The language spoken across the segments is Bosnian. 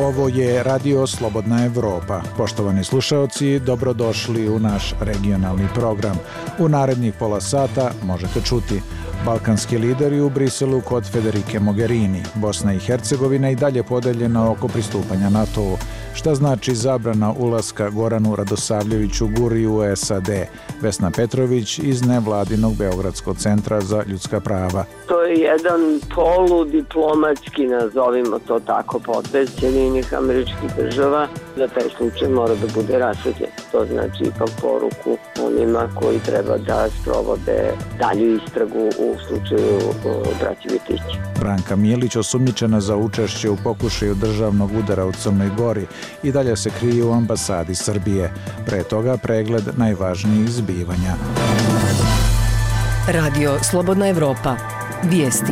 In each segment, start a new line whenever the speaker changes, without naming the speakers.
Ovo je Radio Slobodna Evropa. Poštovani slušaoci, dobrodošli u naš regionalni program. U narednih pola sata možete čuti: balkanski lideri u Briselu kod Federike Mogherini. Bosna i Hercegovina i dalje podeljena oko pristupanja NATO-u. Šta znači zabrana ulaska Goranu Radosavljeviću Guriju u SAD? Vesna Petrović iz nevladinog Beogradskog centra za ljudska prava.
To je jedan poludiplomatski, nazovimo to tako, potez Sjedinjenih Američkih Država da taj slučaj mora da bude rasvetljen. To znači ipak poruku onima koji treba da sprovode dalju istragu u slučaju braće Vitić.
Branka Milić, osumnjičena za učešće u pokušaju državnog udara u Crnoj Gori, i dalje se krije u ambasadi Srbije. Pre toga pregled najvažnijih zbivanja.
Radio Slobodna Evropa. Vijesti.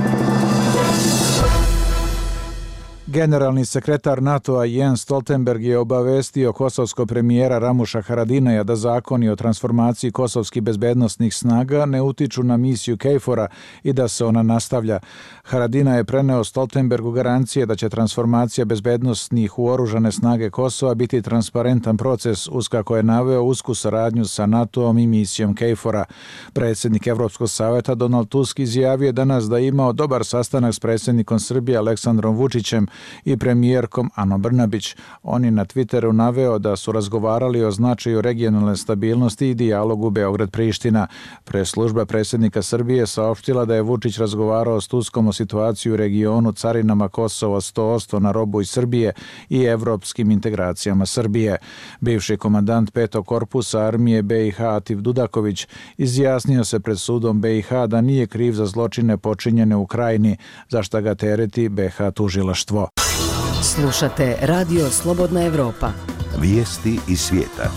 Generalni sekretar NATO-a Jens Stoltenberg je obavestio kosovskog premijera Ramuša Haradinaja da zakoni o transformaciji kosovskih bezbednosnih snaga ne utiču na misiju KFOR-a i da se ona nastavlja. Haradinaj je preneo Stoltenbergu garancije da će transformacija bezbednosnih u oružane snage Kosova biti transparentan proces, uz kako je naveo usku saradnju sa NATO-om i misijom KFOR-a. Predsjednik Evropskog savjeta Donald Tusk izjavio danas da je imao dobar sastanak s predsjednikom Srbije Aleksandrom Vučićem i premijerkom Anom Brnabić. On je na Twitteru naveo da su razgovarali o značaju regionalne stabilnosti i dijalogu Beograd-Priština. Preslužba predsjednika Srbije saopštila da je Vučić razgovarao s Tuskom o situaciji u regionu, carinama Kosova 100% na robu iz Srbije i evropskim integracijama Srbije. Bivši komandant 5. korpusa armije BiH Atif Dudaković izjasnio se pred sudom BiH da nije kriv za zločine počinjene u Krajini, za šta ga tereti BiH tužilaštvo.
Slušate Radio Slobodna Evropa.
Vijesti iz svijeta.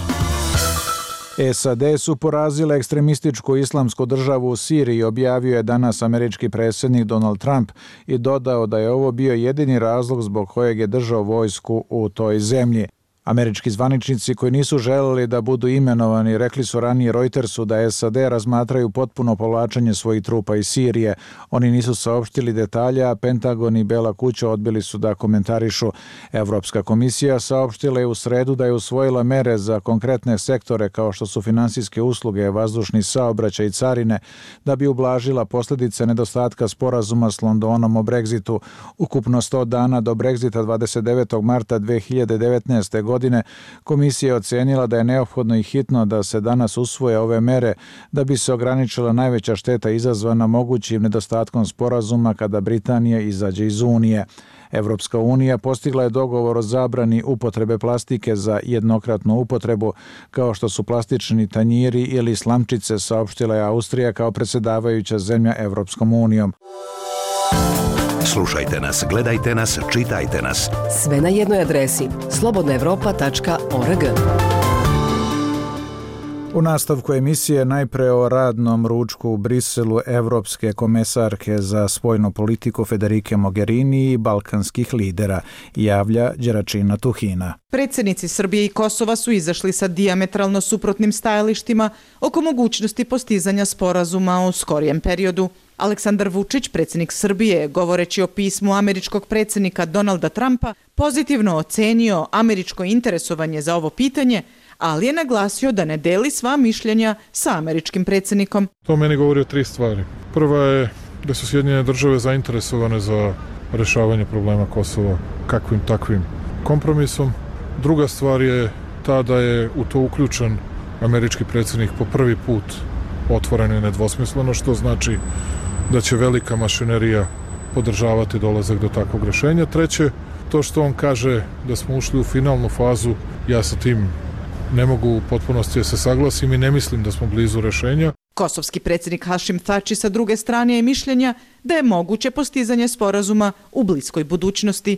SAD su porazile ekstremističku islamsku državu u Siriji, objavio je danas američki predsjednik Donald Trump i dodao da je ovo bio jedini razlog zbog kojeg je držao vojsku u toj zemlji. Američki zvaničnici koji nisu želeli da budu imenovani rekli su ranije Reutersu da SAD razmatraju potpuno povlačenje svojih trupa iz Sirije. Oni nisu saopštili detalja, a Pentagon i Bela kuća odbili su da komentarišu. Evropska komisija saopštila je u sredu da je usvojila mere za konkretne sektore kao što su finansijske usluge, vazdušni saobraćaj i carine, da bi ublažila posljedice nedostatka sporazuma s Londonom o Brexitu. Ukupno 100 dana do Brexita 29. marta 2019. godine, komisija je ocenila da je neophodno i hitno da se danas usvoje ove mere da bi se ograničila najveća šteta izazvana mogućim nedostatkom sporazuma kada Britanija izađe iz Unije. Evropska unija postigla je dogovor o zabrani upotrebe plastike za jednokratnu upotrebu, kao što su plastični tanjiri ili slamčice, saopštila je Austrija kao predsjedavajuća zemlja Evropskom unijom.
Slušajte nas, gledajte nas, čitajte nas.
Sve na jednoj adresi slobodnaevropa.org.
U nastavku emisije najpre o radnom ručku u Briselu evropske komesarke za spoljnu politiku Federike Mogherini i balkanskih lidera, javlja Đeračina Tuhina.
Predsjednici Srbije i Kosova su izašli sa dijametralno suprotnim stajalištima oko mogućnosti postizanja sporazuma u skorijem periodu. Aleksandar Vučić, predsjednik Srbije, govoreći o pismu američkog predsjednika Donalda Trumpa, pozitivno ocenio američko interesovanje za ovo pitanje, ali je naglasio da ne deli sva mišljenja sa američkim predsjednikom.
To meni govori o 3 stvari. Prva je da su Sjedinjene države zainteresovane za rješavanje problema Kosova kakvim takvim kompromisom. Druga stvar je ta da je u to uključen američki predsjednik po prvi put otvoreno i nedvosmisleno, što znači da će velika mašinerija podržavati dolazak do takvog rješenja. Treće, to što on kaže da smo ušli u finalnu fazu, ja sa tim ne mogu u potpunosti da se saglasim i ne mislim da smo blizu rješenja.
Kosovski predsjednik Hašim Thači sa druge strane je mišljenja da je moguće postizanje sporazuma u bliskoj budućnosti.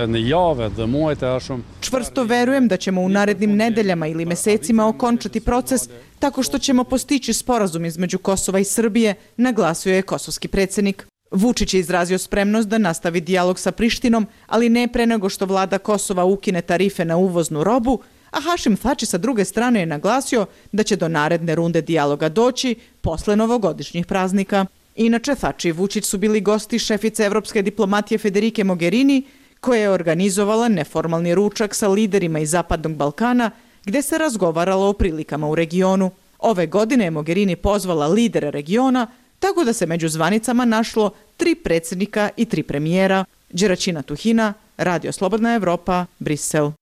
Čvrsto verujem da ćemo u narednim nedeljama ili mesecima okončati proces tako što ćemo postići sporazum između Kosova i Srbije, naglasio je kosovski predsjednik. Vučić je izrazio spremnost da nastavi dijalog sa Prištinom, ali ne pre nego što vlada Kosova ukine tarife na uvoznu robu, a Hašim Thači sa druge strane je naglasio da će do naredne runde dijaloga doći posle novogodišnjih praznika. Inače, Thači i Vučić su bili gosti šefice evropske diplomatije Federike Mogherini, koja je organizovala neformalni ručak sa liderima iz Zapadnog Balkana gde se razgovaralo o prilikama u regionu. Ove godine je Mogherini pozvala lidere regiona, tako da se među zvanicama našlo 3 predsjednika i 3 premijera. Đeračina Tuhina, Radio Slobodna Evropa, Brisel.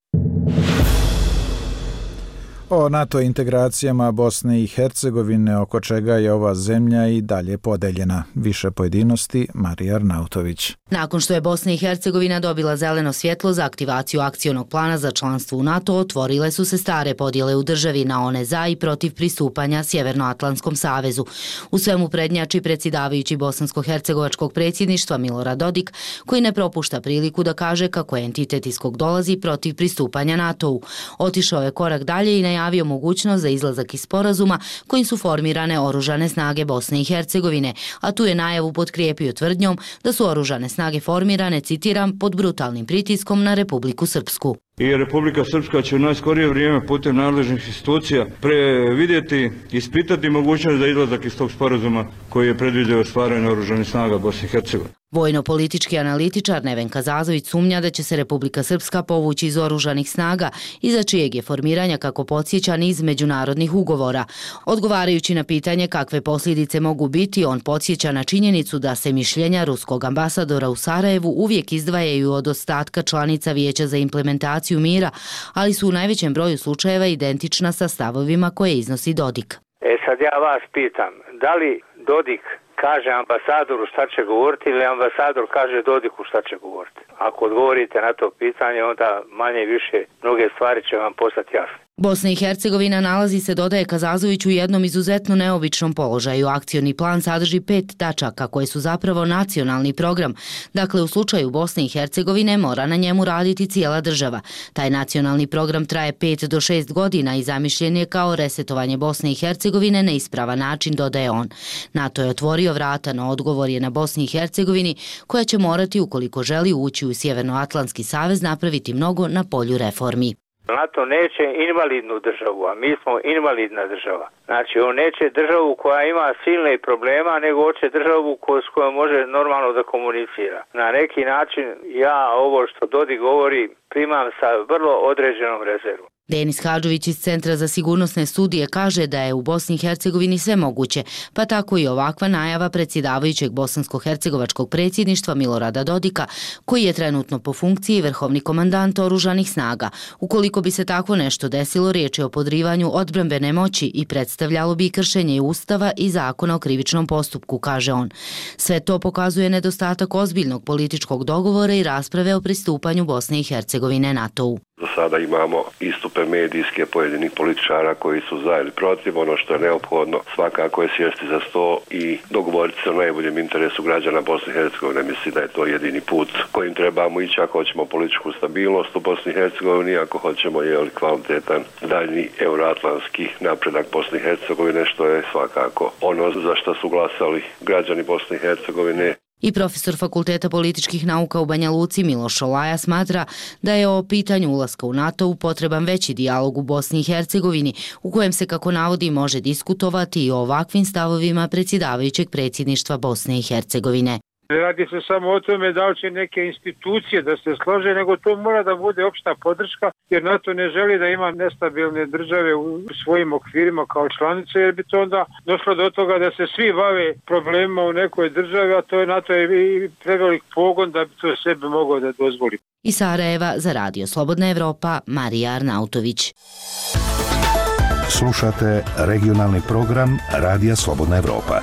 O NATO integracijama Bosne i Hercegovine, oko čega je ova zemlja i dalje podeljena. Više pojedinosti, Marija Arnautović.
Nakon što je Bosna i Hercegovina dobila zeleno svjetlo za aktivaciju akcionog plana za članstvo u NATO, otvorile su se stare podjele u državi na one za i protiv pristupanja Sjevernoatlantskom savezu. U svemu prednjači predsjedavajući bosansko-hercegovačkog predsjedništva Milorad Dodik, koji ne propušta priliku da kaže kako je entitet iz kog dolazi protiv pristupanja NATO-u. Otišao je korak dalje i najavio mogućnost za izlazak iz sporazuma kojim su formirane oružane snage Bosne i Hercegovine, a tu je najavu potkrijepio tvrdnjom da su oružane snage formirane, citiram, pod brutalnim pritiskom na Republiku Srpsku.
I Republika Srpska će u najskorije vrijeme putem nadležnih institucija previdjeti, ispitati mogućnost za izlazak iz tog sporazuma koji je predvidio stvaranje oružanih snaga Bosne i Hercegovine.
Vojno-politički analitičar Nevenka Zazović sumnja da će se Republika Srpska povući iz oružanih snaga, iza čijeg je formiranja, kako podsjeća, niz međunarodnih ugovora. Odgovarajući na pitanje kakve posljedice mogu biti, on podsjeća na činjenicu da se mišljenja ruskog ambasadora u Sarajevu uvijek izdvajaju od ostatka članica Vijeća za implementaciju mira, ali su u najvećem broju slučajeva identična sa stavovima koje iznosi Dodik.
Sad ja vas pitam, da li Dodik kaže ambasadoru šta će govoriti ili ambasador kaže Dodiku šta će govoriti? Ako odgovorite na to pitanje, onda manje više mnoge stvari će vam postati jasne.
Bosna i Hercegovina nalazi se, dodaje Kazazović, u jednom izuzetno neobičnom položaju. Akcioni plan sadrži 5 tačaka koje su zapravo nacionalni program. Dakle, u slučaju Bosne i Hercegovine mora na njemu raditi cijela država. Taj nacionalni program traje 5 do 6 godina i zamišljen je kao resetovanje Bosne i Hercegovine na ispravan način, dodaje on. NATO je otvorio vrata, no odgovor je na Bosni i Hercegovini, koja će morati, ukoliko želi ući u Sjevernoatlantski savez, napraviti mnogo na polju reformi.
NATO neće invalidnu državu, a mi smo invalidna država. Znači, on neće državu koja ima silne problema, nego hoće državu s kojom može normalno da komunicira. Na neki način ja ovo što Dodik govori primam sa vrlo određenom rezervom.
Denis Hadžović iz Centra za sigurnosne studije kaže da je u Bosni i Hercegovini sve moguće, pa tako i ovakva najava predsjedavajućeg bosansko-hercegovačkog predsjedništva Milorada Dodika, koji je trenutno po funkciji vrhovni komandant oružanih snaga. Ukoliko bi se takvo nešto desilo, riječ je o podrivanju odbrambene moći i predstavljalo bi kršenje Ustava i Zakona o krivičnom postupku, kaže on. Sve to pokazuje nedostatak ozbiljnog političkog dogovora i rasprave o pristupanju Bosne i Hercegovine NATO-u.
Za sada imamo istupe medijske pojedinih političara koji su za ili protiv. Ono što je neophodno svakako je sjesti za sto i dogovoriti se o najboljem interesu građana Bosne i Hercegovine. Mislim da je to jedini put kojim trebamo ići ako hoćemo političku stabilnost u Bosni i Hercegovini, ako hoćemo kvalitetan daljnji euroatlantski napredak Bosne i Hercegovine, što je svakako ono za što su glasali građani Bosne i Hercegovine.
I profesor Fakulteta političkih nauka u Banja Luci Miloš Olaja smatra da je o pitanju ulaska u NATO potreban veći dijalog u Bosni i Hercegovini, u kojem se, kako navodi, može diskutovati i o ovakvim stavovima predsjedavajućeg predsjedništva Bosne i Hercegovine.
Radi se samo o tome da će neke institucije da se slože, nego to mora da bude opšta podrška, jer NATO ne želi da ima nestabilne države u svojim okvirima kao članice, jer bi to onda došlo do toga da se svi bave problemima u nekoj državi, a to je NATO i prevelik pogon da bi to sebi mogao da dozvoli.
Iz Sarajeva za Radio Slobodna Evropa, Marija Arnautović.
Slušate regionalni program Radija Slobodna Evropa.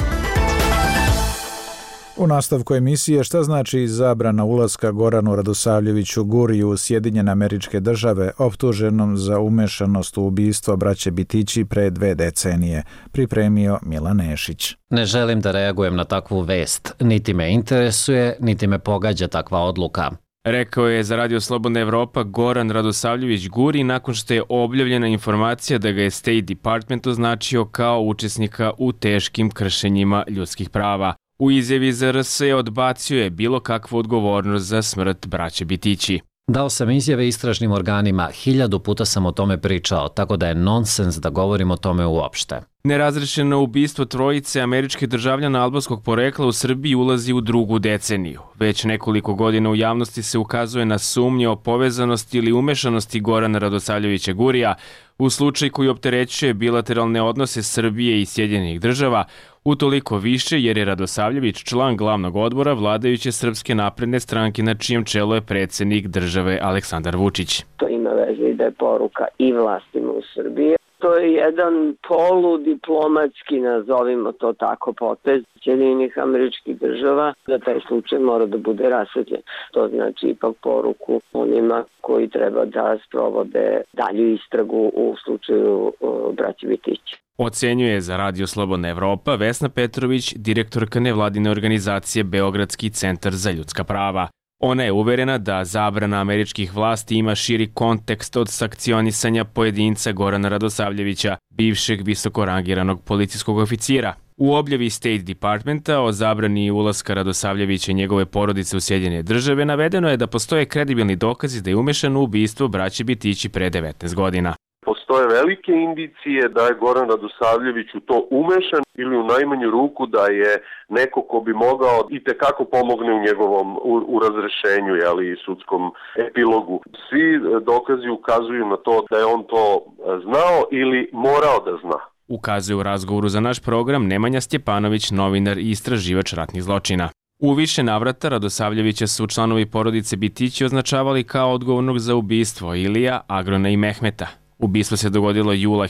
U nastavku emisije šta znači zabrana ulaska Goranu Radosavljeviću Guriju u Sjedinjene Američke Države, optuženom za umešanost u ubistvo braće Bitići pre 2 decenije, pripremio Milan Nešić.
Ne želim da reagujem na takvu vest, niti me interesuje, niti me pogađa takva odluka.
Rekao je za Radio Slobodna Evropa Goran Radosavljević Guri nakon što je objavljena informacija da ga je State Department označio kao učesnika u teškim kršenjima ljudskih prava. U izjavi za RS odbacio je bilo kakvu odgovornost za smrt braće Bitići.
Dao sam izjave istražnim organima, 1000 puta sam o tome pričao, tako da je nonsens da govorim o tome uopšte.
Nerazrešeno ubistvo trojice američkih državljana albanskog porekla u Srbiji ulazi u drugu deceniju. Već nekoliko godina u javnosti se ukazuje na sumnje o povezanosti ili umešanosti Gorana Radosavljevića Gurija u slučaj koji opterećuje bilateralne odnose Srbije i Sjedinjenih država, utoliko više jer je Radosavljević član glavnog odbora vladajuće Srpske napredne stranke na čijem čelu je predsjednik države Aleksandar Vučić.
To ima veze i da je poruka i vlastima u Srbiji. To je jedan poludiplomatski, nazovimo to tako, potez Sjedinjenih američkih država, da taj slučaj mora da bude rasvetljen. To znači ipak poruku onima koji treba da sprovode dalju istragu u slučaju braće Bitić.
Ocenjuje za Radio Slobodna Evropa Vesna Petrović, direktorka nevladine organizacije Beogradski centar za ljudska prava. Ona je uverena da zabrana američkih vlasti ima širi kontekst od sankcionisanja pojedinca Gorana Radosavljevića, bivšeg visokorangiranog policijskog oficira. U objavi State Departmenta o zabrani ulaska Radosavljevića i njegove porodice u Sjedinjene države navedeno je da postoje kredibilni dokazi da je umešan u ubistvo braće Bitići pre 19 godina.
Postoje velike indicije da je Goran Radosavljević u to umešan ili u najmanju ruku da je neko ko bi mogao i tekako pomogne u njegovom u razrešenju i sudskom epilogu. Svi dokazi ukazuju na to da je on to znao ili morao da zna.
Ukazuje u razgovoru za naš program Nemanja Stjepanović, novinar i istraživač ratnih zločina. U više navrata Radosavljevića su članovi porodice Bitići označavali kao odgovornog za ubistvo Ilija, Agrona i Mehmeta. Ubistvo se dogodilo jula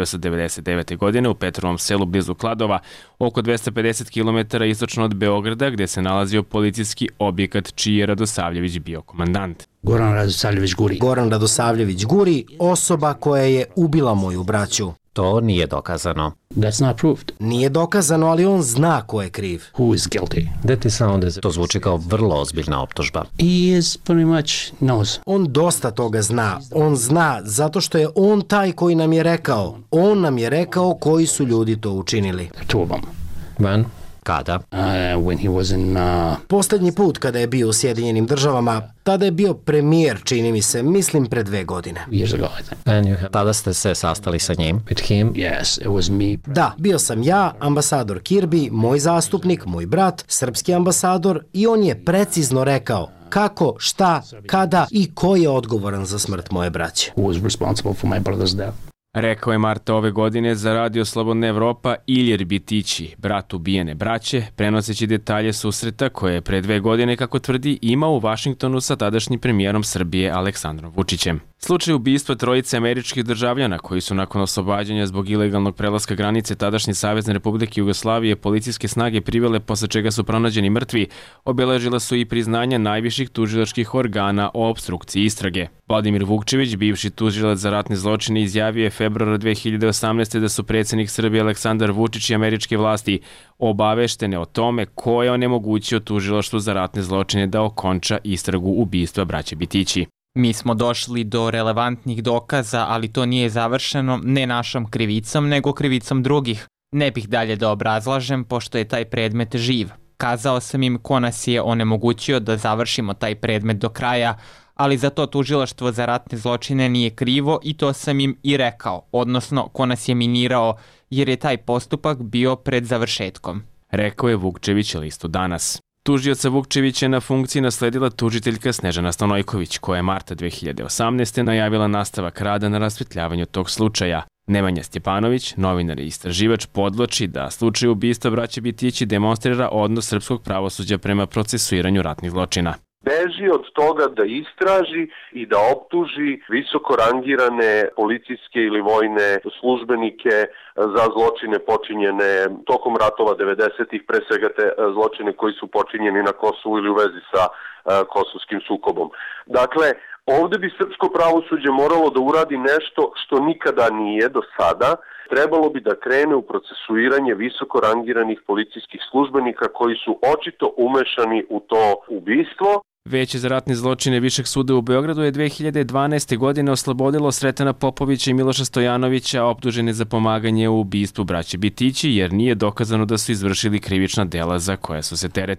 1999. godine u Petrovom selu blizu Kladova, oko 250 km istočno od Beograda, gde se nalazio policijski objekat čiji je Radosavljević bio komandant.
Goran Radosavljević Guri.
Goran Radosavljević Guri, osoba koja je ubila moju braću.
To nije dokazano.
That's not proved.
Nije dokazano, ali on zna ko je kriv.
Who is guilty?
To zvuči kao vrlo ozbiljna optužba.
He is pretty much knows.
On dosta toga zna. On zna zato što je on taj koji nam je rekao. On nam je rekao koji su ljudi to učinili.
Two of them.
When? Kada?
When he was in...
Poslednji put kada je bio u Sjedinjenim državama, tada je bio premijer, čini mi se, mislim pre 2 godine.
Years ago, I think.
Tada ste se sastali sa njim?
With him? Yes, it was me.
Da, bio sam ja, ambasador Kirby, moj zastupnik, moj brat, srpski ambasador i on je precizno rekao kako, šta, kada i ko je odgovoran za smrt moje braće.
Who was responsible for my brother's death?
Rekao je marta ove godine za Radio Slobodna Evropa Ilir Bitići, brat ubijene braće, prenoseći detalje susreta koje je pre 2 godine, kako tvrdi, imao u Vašingtonu sa tadašnjim premijerom Srbije Aleksandrom Vučićem. Slučaj ubistva trojice američkih državljana koji su nakon oslobađanja zbog ilegalnog prelaska granice tadašnje Savezne Republike Jugoslavije policijske snage privele, posle čega su pronađeni mrtvi, obeležila su i priznanja najviših tužilačkih organa o opstrukciji istrage. Vladimir Vukčević, bivši tužilac za ratne zločine, izjavio je februara 2018. da su predsjednik Srbije Aleksandar Vučić i američke vlasti obaveštene o tome ko je onemogućio tužilaštvu za ratne zločine da okonča istragu ubistva braće Bitići.
Mi smo došli do relevantnih dokaza, ali to nije završeno ne našom krivicom, nego krivicom drugih. Ne bih dalje da obrazlažem, pošto je taj predmet živ. Kazao sam im ko nas je onemogućio da završimo taj predmet do kraja, ali za to tužilaštvo za ratne zločine nije krivo i to sam im i rekao, odnosno ko nas je minirao, jer je taj postupak bio pred završetkom.
Rekao je Vukčević listu Danas. Tužioca Vukčevića je na funkciji nasledila tužiteljka Snežana Stanojković, koja je marta 2018. najavila nastavak rada na rasvetljavanju tog slučaja. Nemanja Stjepanović, novinar i istraživač, podvlači da slučaj ubistva braće Bitići demonstrira odnos srpskog pravosuđa prema procesuiranju ratnih zločina.
Beži od toga da istraži i da optuži visoko rangirane policijske ili vojne službenike za zločine počinjene tokom ratova 90-ih, pre svega te zločine koji su počinjeni na Kosovu ili u vezi sa kosovskim sukobom. Dakle, ovde bi srpsko pravosuđe moralo da uradi nešto što nikada nije do sada. Trebalo bi da krene u procesuiranje visoko rangiranih policijskih službenika koji su očito umešani u to ubistvo.
Veće za ratne zločine Višeg suda u Beogradu je 2012. godine oslobodilo Sretana Popovića i Miloša Stojanovića, optužene za pomaganje u ubistvu braće Bitići, jer nije dokazano da su izvršili krivična dela za koja su se teretili.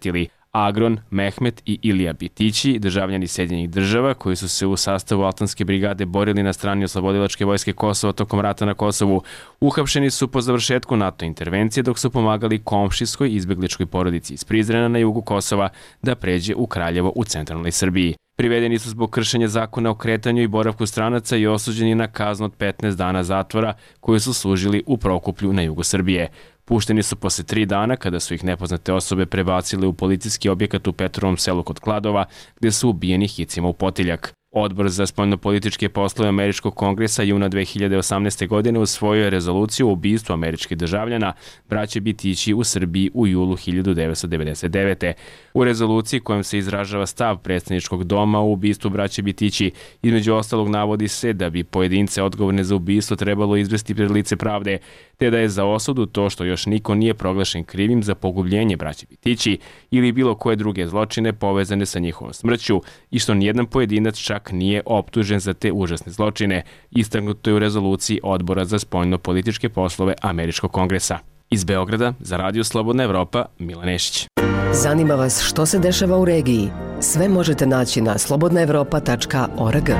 Agron, Mehmet i Ilija Bitići, državljani Sjedinjenih država koji su se u sastavu Altanske brigade borili na strani oslobodilačke vojske Kosova tokom rata na Kosovu, uhapšeni su po završetku NATO intervencije dok su pomagali komšijskoj izbegličkoj porodici iz Prizrena na jugu Kosova da pređe u Kraljevo u centralnoj Srbiji. Privedeni su zbog kršenja zakona o kretanju i boravku stranaca i osuđeni na kaznu od 15 dana zatvora koju su služili u Prokuplju na jugu Srbije. Pušteni su posle 3 dana kada su ih nepoznate osobe prebacile u policijski objekat u Petrovom selu kod Kladova, gde su ubijeni hicima u potiljak. Odbor za spoljnopolitičke poslove Američkog kongresa juna 2018. godine usvojio je rezoluciju o ubistvu američkih državljana braće Bitići u Srbiji u julu 1999. U rezoluciji kojom se izražava stav predsjedničkog doma u ubistvu braće Bitići, između ostalog navodi se da bi pojedince odgovorne za ubistvo trebalo izvesti pred lice pravde, te da je za osudu to što još niko nije proglašen krivim za pogubljenje braće Bitići ili bilo koje druge zločine povezane sa njihovom smrću i što nijedan pojedinac čak nije optužen za te užasne zločine, istaknuto je u rezoluciji Odbora za spoljno-političke poslove Američkog kongresa. Iz Beograda za Radio Slobodna Evropa, Milan Nešić.
Zanima vas što se dešava u regiji? Sve možete naći na slobodnaevropa.org.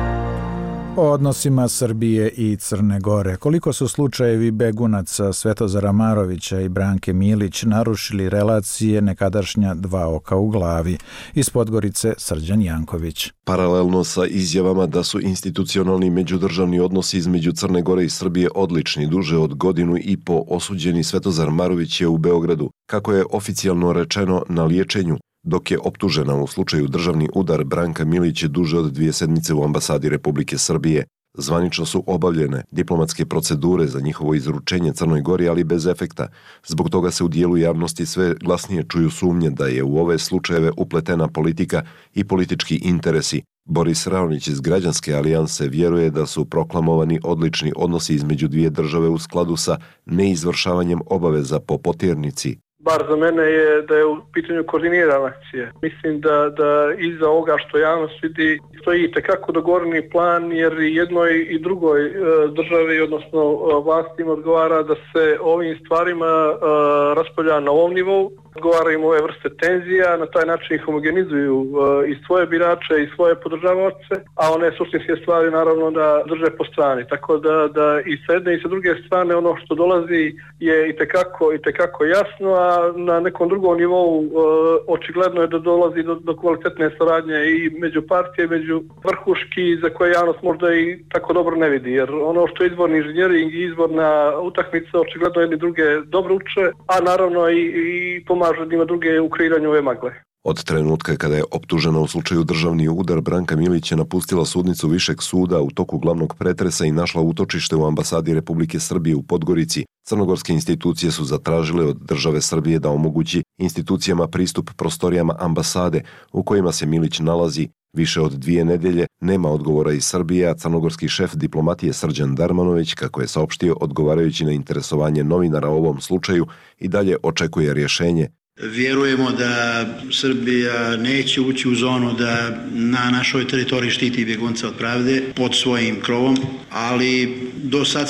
O odnosima Srbije i Crne Gore. Koliko su slučajevi begunaca Svetozara Marovića i Branke Milić narušili relacije nekadašnja dva oka u glavi? Iz Podgorice Srđan Janković.
Paralelno sa izjavama da su institucionalni međudržavni odnosi između Crne Gore i Srbije odlični, duže od 1.5 godina osuđeni Svetozar Marović je u Beogradu, kako je oficijalno rečeno, na liječenju, dok je optužena u slučaju državni udar Branka Milić duže od 2 sedmice u ambasadi Republike Srbije. Zvanično su obavljene diplomatske procedure za njihovo izručenje Crnoj Gori, ali bez efekta. Zbog toga se u dijelu javnosti sve glasnije čuju sumnje da je u ove slučajeve upletena politika i politički interesi. Boris Raonić iz Građanske alijanse vjeruje da su proklamovani odlični odnosi između dvije države u skladu sa neizvršavanjem obaveza po poternici.
Bar za mene je da je u pitanju koordinirana akcija. Mislim da iza ovoga što javnost vidi stoji tekako dogovoreni plan, jer jednoj i drugoj državi, odnosno vlastima odgovara da se ovim stvarima raspravlja na ovom nivou, odgovaraju ove vrste tenzija, na taj način homogenizuju i svoje birače i svoje podržavaoce, a one suštinske stvari naravno da drže po strani. Tako da i s jedne i sa druge strane ono što dolazi je i tekako jasno, a na nekom drugom nivou očigledno je da dolazi do kvalitetne saradnje i među partije, među vrhuški, za koje javnost možda i tako dobro ne vidi, jer ono što je izborni inženjering i izborna utakmica očigledno jedni druge dobro uče, a naravno i pomažu jednima druge u kreiranju ove magle.
Od trenutka kada je optužena u slučaju državni udar, Branka Milić je napustila sudnicu Višeg suda u toku glavnog pretresa i našla utočište u ambasadi Republike Srbije u Podgorici. Crnogorske institucije su zatražile od države Srbije da omogući institucijama pristup prostorijama ambasade u kojima se Milić nalazi. Više od 2 nedelje nema odgovora iz Srbije, a crnogorski šef diplomatije Srđan Darmanović, kako je saopštio odgovarajući na interesovanje novinara o ovom slučaju, i dalje očekuje rješenje.
Vjerujemo da Srbija neće ući u zonu da na našoj teritoriji štiti bjegunca od pravde pod svojim krovom, ali do sad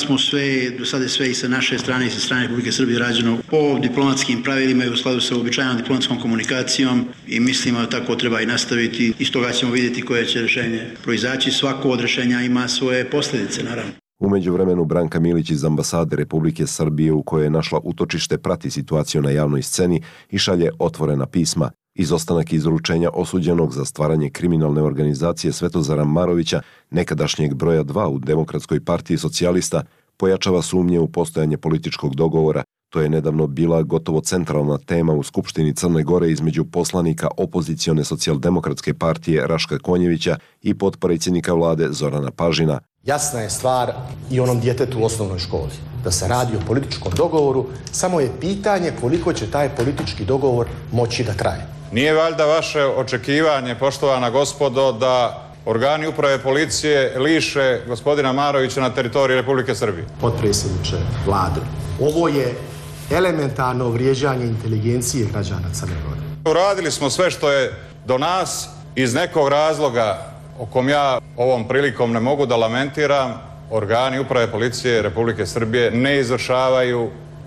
je sve i sa naše strane i sa strane Republike Srbije rađeno po diplomatskim pravilima i u skladu sa uobičajenom diplomatskom komunikacijom i mislimo da tako treba i nastaviti. Iz toga ćemo vidjeti koje će rješenje proizaći. Svako od rješenja ima svoje posljedice, naravno.
U međuvremenu Branka Milić iz ambasade Republike Srbije u kojoj je našla utočište prati situaciju na javnoj sceni i šalje otvorena pisma. Izostanak izručenja osuđenog za stvaranje kriminalne organizacije Svetozara Marovića, nekadašnjeg broja 2 u Demokratskoj partiji socijalista, pojačava sumnje u postojanje političkog dogovora. To je nedavno bila gotovo centralna tema u Skupštini Crne Gore između poslanika opozicione socijaldemokratske partije Raška Konjevića i potpredsjednika vlade Zorana Pažina.
Jasna je stvar i onom djetetu u osnovnoj školi. Da se radi o političkom dogovoru, samo je pitanje koliko će taj politički dogovor moći da traje.
Nije valjda vaše očekivanje, poštovana gospodo, da organi uprave policije liše gospodina Marovića na teritoriji Republike Srbije?
Potpredsjedniče vlade, ovo je elementarno vrijeđanje inteligencije građana Crne Gore.
Uradili smo sve što je do nas iz nekog razloga o kom ja ovom prilikom ne mogu da lamentiram. Organi uprave policije Republike Srbije ne izvršavaju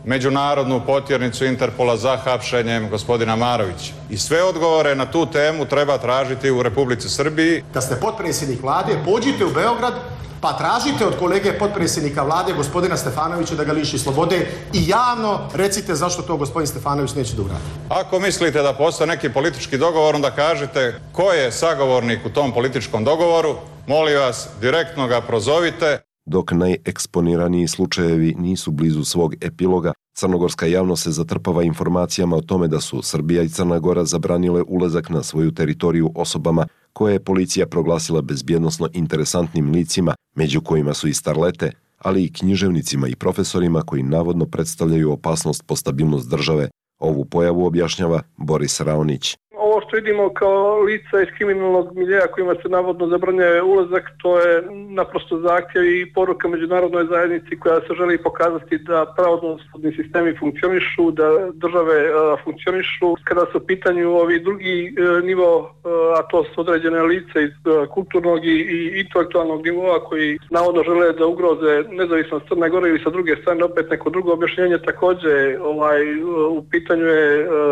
međunarodnu potjernicu Interpola za hapšenjem gospodina Marovića. I sve odgovore na tu temu treba tražiti u Republici Srbiji.
Da ste potpredsjednik vlade, pođite u Beograd pa tražite od kolege potpredsjednika vlade, gospodina Stefanovića, da ga liši slobode i javno recite zašto to gospodin Stefanović neće da uradi.
Ako mislite da postoji neki politički dogovor, onda kažite ko je sagovornik u tom političkom dogovoru, molim vas, direktno ga prozovite.
Dok najeksponiraniji slučajevi nisu blizu svog epiloga, crnogorska javnost se zatrpava informacijama o tome da su Srbija i Crna Gora zabranile ulazak na svoju teritoriju osobama koje je policija proglasila bezbjednosno interesantnim licima, među kojima su i starlete, ali i književnicima i profesorima koji navodno predstavljaju opasnost po stabilnost države. Ovu pojavu objašnjava Boris Raonić.
Ovo što vidimo kao lica iz kriminalnog miljeja kojima se navodno zabranjuje ulazak, to je naprosto zahtjev i poruka međunarodnoj zajednici koja se želi pokazati da pravosudni sistemi funkcionišu, da države funkcionišu. Kada su u pitanju ovi drugi nivo, a to su određene lice iz kulturnog i intelektualnog nivoa koji navodno žele da ugroze nezavisnost Crne Gore ili sa druge strane opet neko drugo objašnjenje, također u pitanju je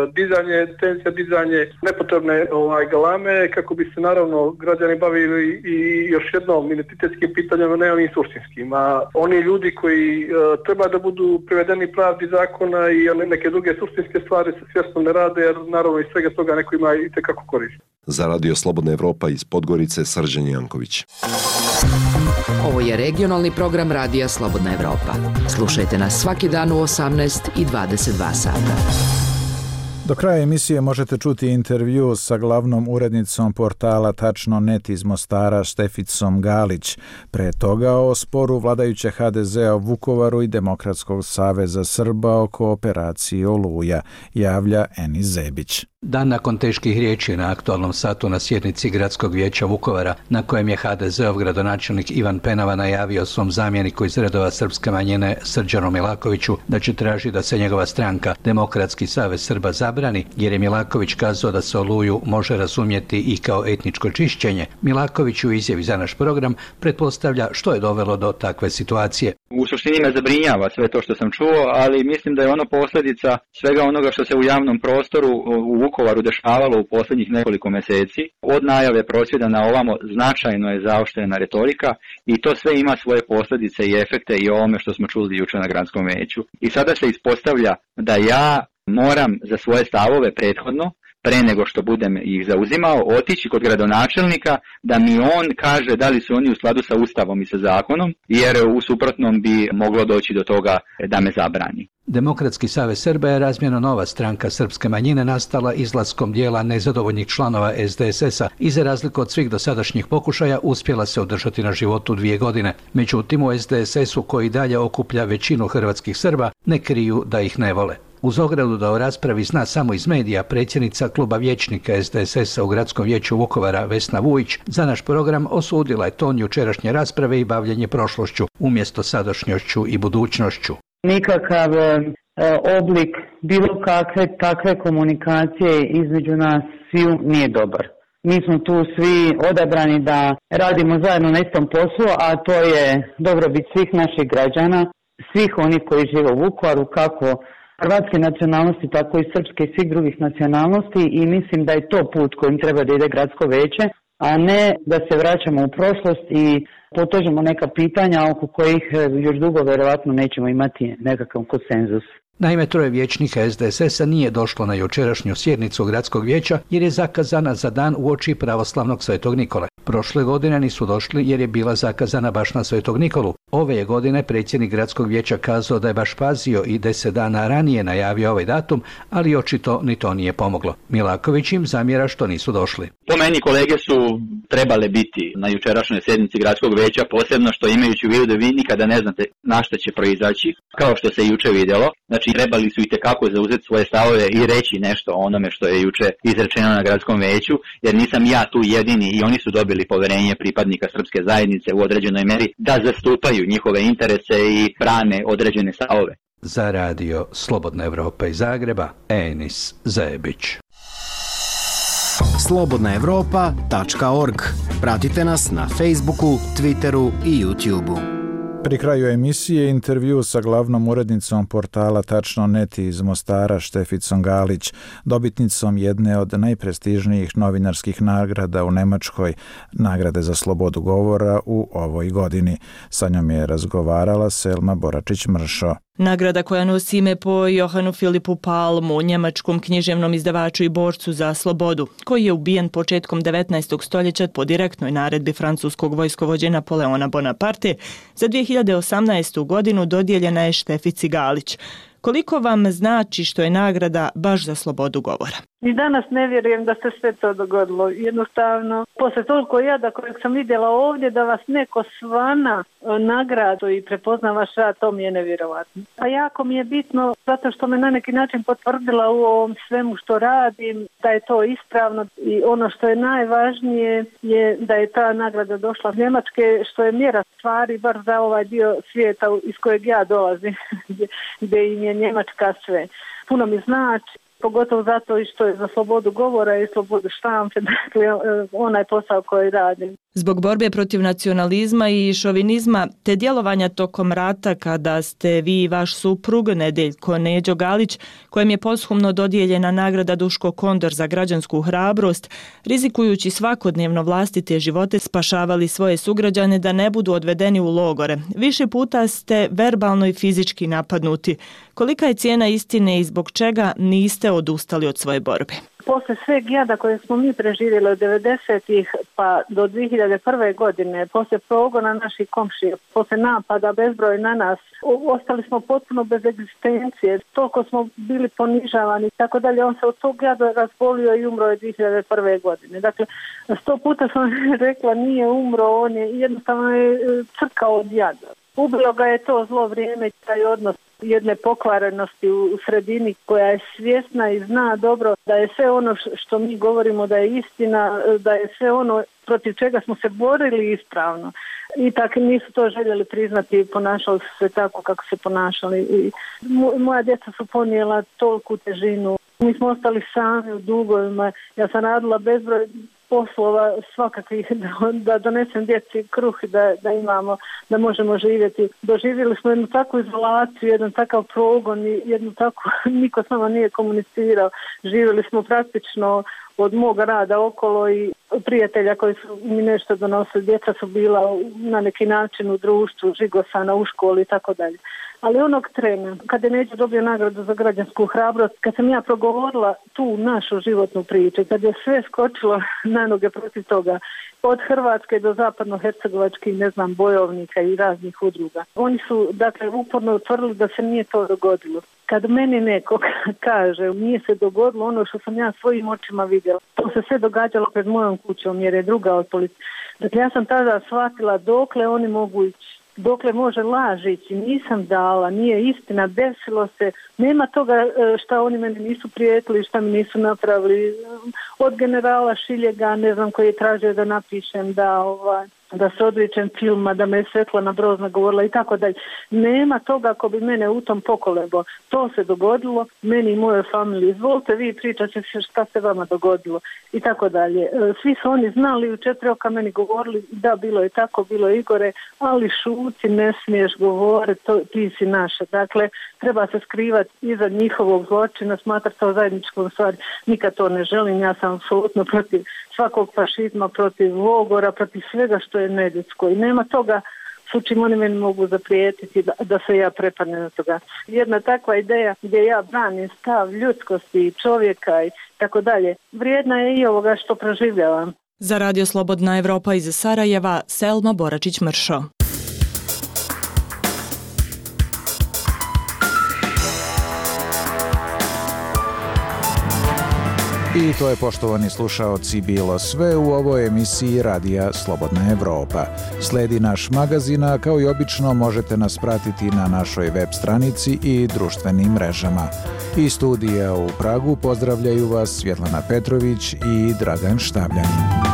dizanje nepotrebne galame kako bi se naravno građani bavili i još jednom identitetskim pitanjima, ne onim suštinskim. A oni ljudi koji treba da budu privedeni pravdi zakona i neke druge suštinske stvari se svjesno ne rade, jer naravno iz svega toga neko ima i tekako koristi.
Za Radio Slobodna Evropa iz Podgorice, Srđan Janković.
Ovo je regionalni program Radija Slobodna Evropa. Slušajte nas svaki dan u 18 i 22 sata.
Do kraja emisije možete čuti intervju sa glavnom urednicom portala Tačno.net iz Mostara Šteficom Galić. Pre toga o sporu vladajuće HDZ-a u Vukovaru i Demokratskog saveza Srba oko operacije Oluja, javlja Enis Zebić.
Dan nakon teških riječi na aktualnom satu na sjednici Gradskog vijeća Vukovara, na kojem je HDZ-ov gradonačelnik Ivan Penava najavio svom zamjeniku iz redova srpske manjine Srđanu Milakoviću da će tražiti da se njegova stranka Demokratski savez Srba zabrani, jer je Milaković kazao da se Oluju može razumjeti i kao etničko čišćenje. Milaković u izjavi za naš program pretpostavlja što je dovelo do takve situacije.
U suštini me zabrinjava sve to što sam čuo, ali mislim da je ono posljedica svega onoga što se u javnom prostoru u Vukovaru dešavalo u posljednjih nekoliko mjeseci. Od najave prosvjeda na ovamo značajno je zaoštrena retorika i to sve ima svoje posljedice i efekte i ovome što smo čuli jučer na gradskom vijeću. I sada se ispostavlja da ja moram za svoje stavove prethodno, pre nego što budem ih zauzimao, otići kod gradonačelnika da mi on kaže da li su oni u skladu sa Ustavom i sa zakonom, jer u suprotnom bi moglo doći do toga da me zabrani.
Demokratski savez Srba je razmjerno nova stranka srpske manjine nastala izlaskom dijela nezadovoljnih članova SDSS-a i za razliku od svih dosadašnjih pokušaja uspjela se održati na životu 2 godine. Međutim, u SDSS-u koji dalje okuplja većinu hrvatskih Srba ne kriju da ih ne vole. Uz ogradu da o raspravi zna samo iz medija, predsjednica kluba vijećnika SDSS-a u Gradskom vijeću Vukovara Vesna Vujić za naš program osudila je ton jučerašnje rasprave i bavljenje prošlošću umjesto sadašnjošću i budućnošću.
Nikakav oblik bilo kakve takve komunikacije između nas sviju nije dobar. Mi smo tu svi odabrani da radimo zajedno na istom poslu, a to je dobrobit svih naših građana, svih onih koji žive u Vukovaru, kako hrvatske nacionalnosti, tako i srpske i svih drugih nacionalnosti, i mislim da je to put kojim treba da ide gradsko vijeće, a ne da se vraćamo u prošlost i potežemo neka pitanja oko kojih još dugo vjerovatno nećemo imati nekakav konsenzus.
Naime, 3 vijećnika SDSS-a nije došlo na jučerašnju sjednicu gradskog vijeća jer je zakazana za dan uoči pravoslavnog Svetog Nikole. Prošle godine nisu došli jer je bila zakazana baš na Svetog Nikolu. Ove je godine predsjednik gradskog vijeća kazao da je baš pazio i 10 dana ranije najavio ovaj datum, ali očito ni to nije pomoglo. Milaković im zamjera što nisu došli.
Po meni kolege su trebale biti na jučerašnjoj sjednici gradskog vijeća, posebno što imajući u vidu da vi nikada ne znate na što će proizaći, kao što se juče vidjelo. Znači trebali su itekako zauzeti svoje stavove i reći nešto o onome što je juče izrečeno na gradskom vijeću, jer nisam ja tu jedini i oni su dobili poverenje pripadnika srpske zajednice u određenoj meri da zastupaju njihove interese i brane određene stavove.
Za Radio Slobodna Evropa iz Zagreba, Enis Zebić.
slobodnaevropa.org. Pratite nas na Facebooku, Twitteru i YouTubeu.
Pri kraju emisije intervju sa glavnom urednicom portala Tačno.net iz Mostara Šteficom Galić, dobitnicom jedne od najprestižnijih novinarskih nagrada u Nemačkoj, nagrade za slobodu govora u ovoj godini. Sa njom je razgovarala Selma Boračić-Mršo.
Nagrada koja nosi ime po Johanu Filipu Palmu, njemačkom književnom izdavaču i borcu za slobodu, koji je ubijen početkom 19. stoljeća po direktnoj naredbi francuskog vojskovođe Napoleona Bonaparte, za 2018. godinu dodijeljena je Štefici Galić. Koliko vam znači što je nagrada baš za slobodu govora?
Ni danas ne vjerujem da se sve to dogodilo. Jednostavno, posle toliko jada kojeg sam vidjela ovdje, da vas neko svana nagradu i prepozna vaš rad, to mi je nevjerovatno. A jako mi je bitno zato što me na neki način potvrdila u ovom svemu što radim, da je to ispravno i ono što je najvažnije je da je ta nagrada došla iz Njemačke, što je mjera stvari bar za ovaj dio svijeta iz kojeg ja dolazim, gdje im je Njemačka sve. Puno mi znači. Pogotovo zato i što je za slobodu govora i slobodu štampe, dakle onaj posao koji radim.
Zbog borbe protiv nacionalizma i šovinizma te djelovanja tokom rata kada ste vi i vaš suprug Nedeljko Neđo Galić, kojem je posthumno dodijeljena nagrada Duško Kondor za građansku hrabrost, rizikujući svakodnevno vlastite živote, spašavali svoje sugrađane da ne budu odvedeni u logore. Više puta ste verbalno i fizički napadnuti. Kolika je cijena istine i zbog čega niste odustali od svoje borbe?
Posle sveg jada koje smo mi preživjeli od 90-ih pa do 2001. godine, posle progona naših komšija, posle napada bezbroj na nas, ostali smo potpuno bez egzistencije, toliko smo bili ponižavani i tako dalje. On se od tog jada razbolio i umro je 2001. godine. Dakle, 100 puta sam rekla nije umro, on je jednostavno crkao od jada. Ubilo ga je to zlo vrijeme, taj odnos jedne pokvarenosti u sredini koja je svjesna i zna dobro da je sve ono što mi govorimo da je istina, da je sve ono protiv čega smo se borili ispravno. I tako nisu to željeli priznati i ponašali su se tako kako se ponašali. I moja djeca su ponijela toliku težinu. Mi smo ostali sami u dugovima. Ja sam radila bezbroj poslova svakakvih da donesem djeci kruh, da imamo, da možemo živjeti. Doživjeli smo jednu takvu izolaciju, jedan takav progon, jednu takvu, niko s nama nije komunicirao. Živjeli smo praktično od mog rada okolo i prijatelja koji su mi nešto donosili. Djeca su bila na neki način u društvu, žigosana u školi i tako dalje. Ali onog trena, kada je Neđo dobio nagradu za građansku hrabrost, kad sam ja progovorila tu našu životnu priču, kad je sve skočilo na noge protiv toga, od Hrvatske do zapadno-hercegovačkih, bojovnika i raznih udruga. Oni su, dakle, uporno utvrdili da se nije to dogodilo. Kad meni neko kaže nije se dogodilo ono što sam ja svojim očima vidjela, to se sve događalo pred mojom kućom jer je druga od policije. Dakle, ja sam tada shvatila dokle oni mogu ići. Dokle može laž ići, nisam dala, nije istina, desilo se, nema toga šta oni meni nisu prijetili, šta mi nisu napravili, od generala Šiljega, koji je tražio da napišem, da se odričem filma, da me je Svetlana Brozna govorila i tako dalje. Nema toga ako bi mene u tom pokolebo. To se dogodilo, meni i mojoj familiji. Izvolite vi pričate šta se vama dogodilo i tako dalje. Svi su oni znali, u 4 oka meni govorili da bilo je tako, bilo je Igore, ali šuti, ne smiješ govoriti, ti si naša. Dakle, treba se skrivati iza njihovog zločina, smatrati to zajedničkom stvari. Nikad to ne želim, ja sam apsolutno protiv svakog fašizma, protiv logora, protiv svega što je neljudsko. I nema toga s čim oni meni mogu zaprijetiti da se ja prepadnem na toga. Jedna takva ideja gdje ja branim stav ljudskosti i čovjeka i tako dalje, vrijedna je i ovoga što proživljavam.
Za Radio Slobodna Evropa iz Sarajeva, Selma Boračić-Mršo.
I to je, poštovani slušaoci, bilo sve u ovoj emisiji Radija Slobodna Evropa. Sledi naš magazin, a kao i obično možete nas pratiti na našoj web stranici i društvenim mrežama. Iz studija u Pragu pozdravljaju vas Svjetlana Petrović i Dragan Štavljanin.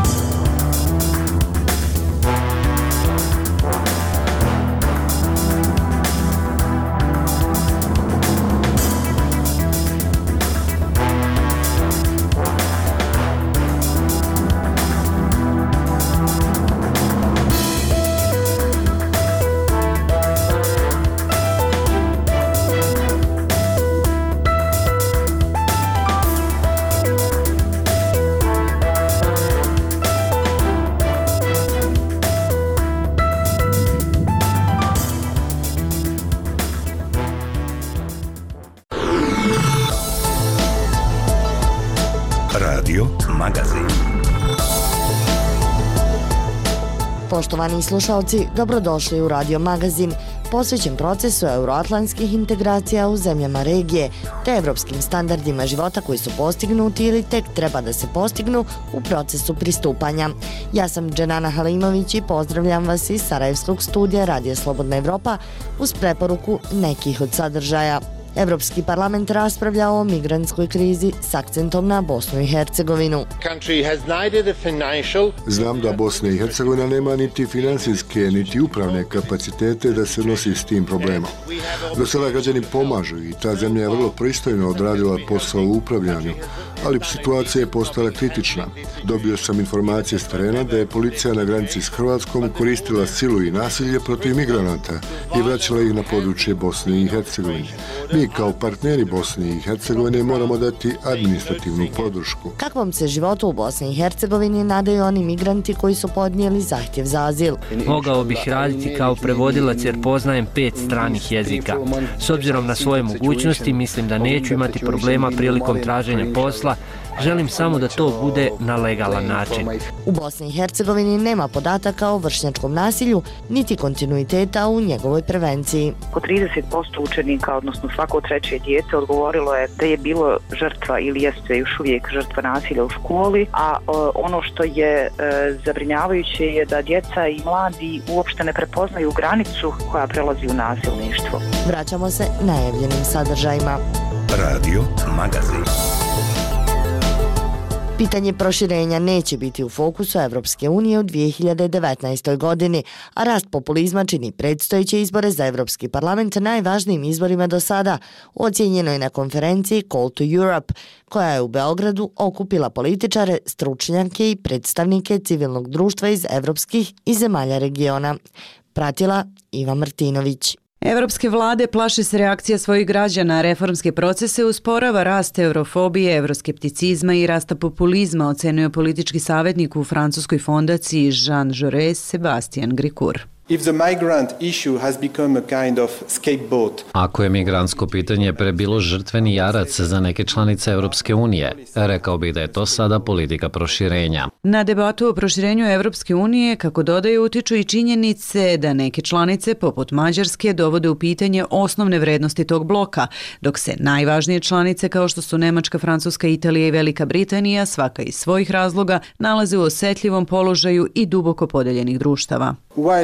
Radio Magazin.
Poštovani slušalci, dobrodošli u Radio Magazin, posvećen procesu euroatlantskih integracija u zemljama regije, te evropskim standardima života koji su postignuti ili tek treba da se postignu u procesu pristupanja. Ja sam Dženana Halimović i pozdravljam vas iz Sarajevskog studija Radija Slobodna Evropa uz preporuku nekih od sadržaja. Evropski parlament raspravlja o migrantskoj krizi s akcentom na Bosnu i Hercegovinu.
Znam da Bosna i Hercegovina nema niti finansijske, niti upravne kapacitete da se nosi s tim problemom. Do sada građani pomažu i ta zemlja je vrlo pristojno odradila posao u upravljanju, ali situacija je postala kritična. Dobio sam informacije s terena da je policija na granici s Hrvatskom koristila silu i nasilje protiv migranata i vraćala ih na područje Bosne i Hercegovine. Mi kao partneri Bosne i Hercegovine moramo dati administrativnu podršku.
Kakvom se životu u Bosni i Hercegovini nadaju oni migranti koji su podnijeli zahtjev za azil?
Mogao bih raditi kao prevodilac jer poznajem 5 stranih jezika. S obzirom na svoje mogućnosti mislim da neću imati problema prilikom traženja posla. Želim samo da to bude na legalan način.
U Bosni i Hercegovini nema podataka o vršnjačkom nasilju, niti kontinuiteta u njegovoj prevenciji.
Oko 30% učenika, odnosno svako treće dijete, odgovorilo je da je bilo žrtva ili jeste još uvijek žrtva nasilja u školi, a ono što je zabrinjavajuće je da djeca i mladi uopšte ne prepoznaju granicu koja prelazi u nasilništvo.
Vraćamo se najavljenim sadržajima.
Radio Magazin.
Pitanje proširenja neće biti u fokusu Evropske unije u 2019. godini, a rast populizma čini predstojeće izbore za Evropski parlament najvažnijim izborima do sada, ocijenjeno je na konferenciji Call to Europe, koja je u Beogradu okupila političare, stručnjake i predstavnike civilnog društva iz evropskih i zemalja regiona. Pratila Iva Martinović.
Evropske vlade plaše se reakcija svojih građana, reformske procese usporava rast eurofobije, euroskepticizma i rasta populizma, ocenio politički savjetnik u francuskoj fondaciji Jean Jaurès Sebastian Gricourt.
Ako je migrantsko pitanje prebilo žrtveni jarac za neke članice Evropske unije, rekao bih da je to sada politika proširenja.
Na debatu o proširenju Evropske unije, kako dodaju, utiču i činjenice da neke članice, poput Mađarske, dovode u pitanje osnovne vrednosti tog bloka, dok se najvažnije članice, kao što su Nemačka, Francuska, Italija i Velika Britanija, svaka iz svojih razloga, nalaze u osetljivom položaju i duboko podeljenih društava.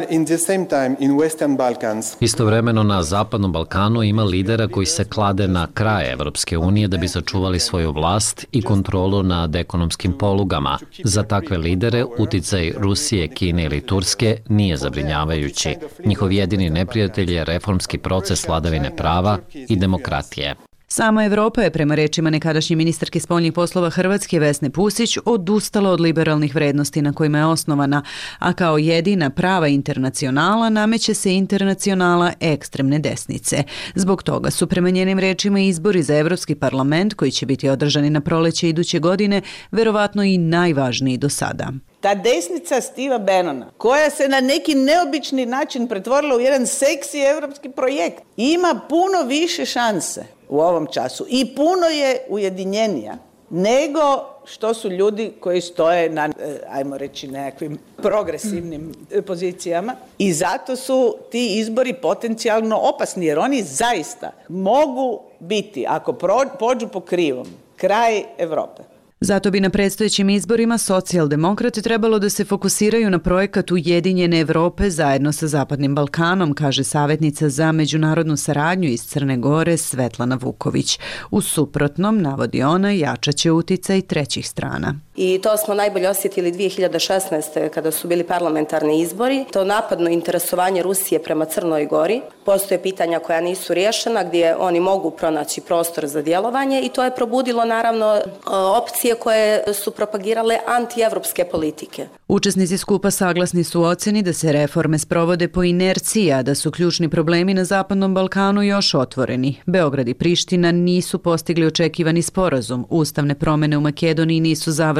Istovremeno na Zapadnom Balkanu ima lidera koji se klade na kraj Evropske unije da bi sačuvali svoju vlast i kontrolu nad ekonomskim polugama. Za takve lidere uticaj Rusije, Kine ili Turske nije zabrinjavajući. Njihov jedini neprijatelj je reformski proces vladavine prava i demokratije.
Sama Evropa je, prema rečima nekadašnje ministarke spoljnih poslova Hrvatske Vesne Pusić, odustala od liberalnih vrednosti na kojima je osnovana, a kao jedina prava internacionala nameće se internacionala ekstremne desnice. Zbog toga su, prema njenim rečima, izbori za Evropski parlament, koji će biti održani na proleće iduće godine, verovatno i najvažniji do sada.
Ta desnica Steva Bannona, koja se na neki neobični način pretvorila u jedan seksi evropski projekt, ima puno više šanse u ovom času i puno je ujedinjenija nego što su ljudi koji stoje na, ajmo reći, nekakvim progresivnim pozicijama. I zato su ti izbori potencijalno opasni, jer oni zaista mogu biti, ako pođu po krivom, kraj Evrope.
Zato bi na predstojećim izborima socijaldemokrati trebalo da se fokusiraju na projekat Ujedinjene Evrope zajedno sa Zapadnim Balkanom, kaže savjetnica za međunarodnu saradnju iz Crne Gore Svetlana Vuković. U suprotnom, navodi ona, jačaće uticaj trećih strana.
I to smo najbolje osjetili 2016. kada su bili parlamentarni izbori. To napadno interesovanje Rusije prema Crnoj Gori. Postoje pitanja koja nisu riješena, gdje oni mogu pronaći prostor za djelovanje i to je probudilo naravno opcije koje su propagirale antievropske politike.
Učesnici skupa saglasni su u ocjeni da se reforme sprovode po inerciji, a da su ključni problemi na Zapadnom Balkanu još otvoreni. Beograd i Priština nisu postigli očekivani sporazum, ustavne promjene u Makedoniji nisu završene,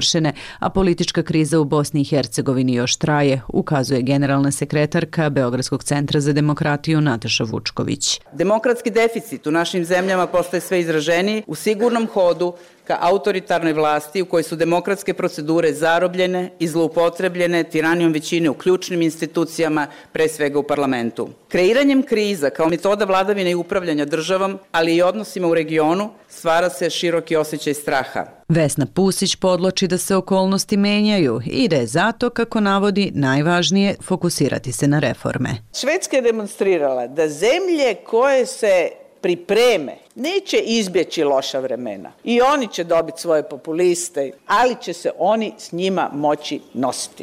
riješene, a politička kriza u Bosni i Hercegovini još traje, ukazuje generalna sekretarka Beogradskog centra za demokratiju Nataša Vučković.
Demokratski deficit u našim zemljama postaje sve izraženiji u sigurnom hodu ka autoritarnoj vlasti u kojoj su demokratske procedure zarobljene i zloupotrebljene tiranijom većine u ključnim institucijama, pre svega u parlamentu. Kreiranjem kriza kao metoda vladavine i upravljanja državom, ali i odnosima u regionu, stvara se široki osjećaj straha.
Vesna Pusić podloči da se okolnosti menjaju i da je zato, kako navodi, najvažnije fokusirati se na reforme.
Švedska je demonstrirala da zemlje koje se pripreme neće izbjeći loša vremena i oni će dobiti svoje populiste, ali će se oni s njima moći nositi.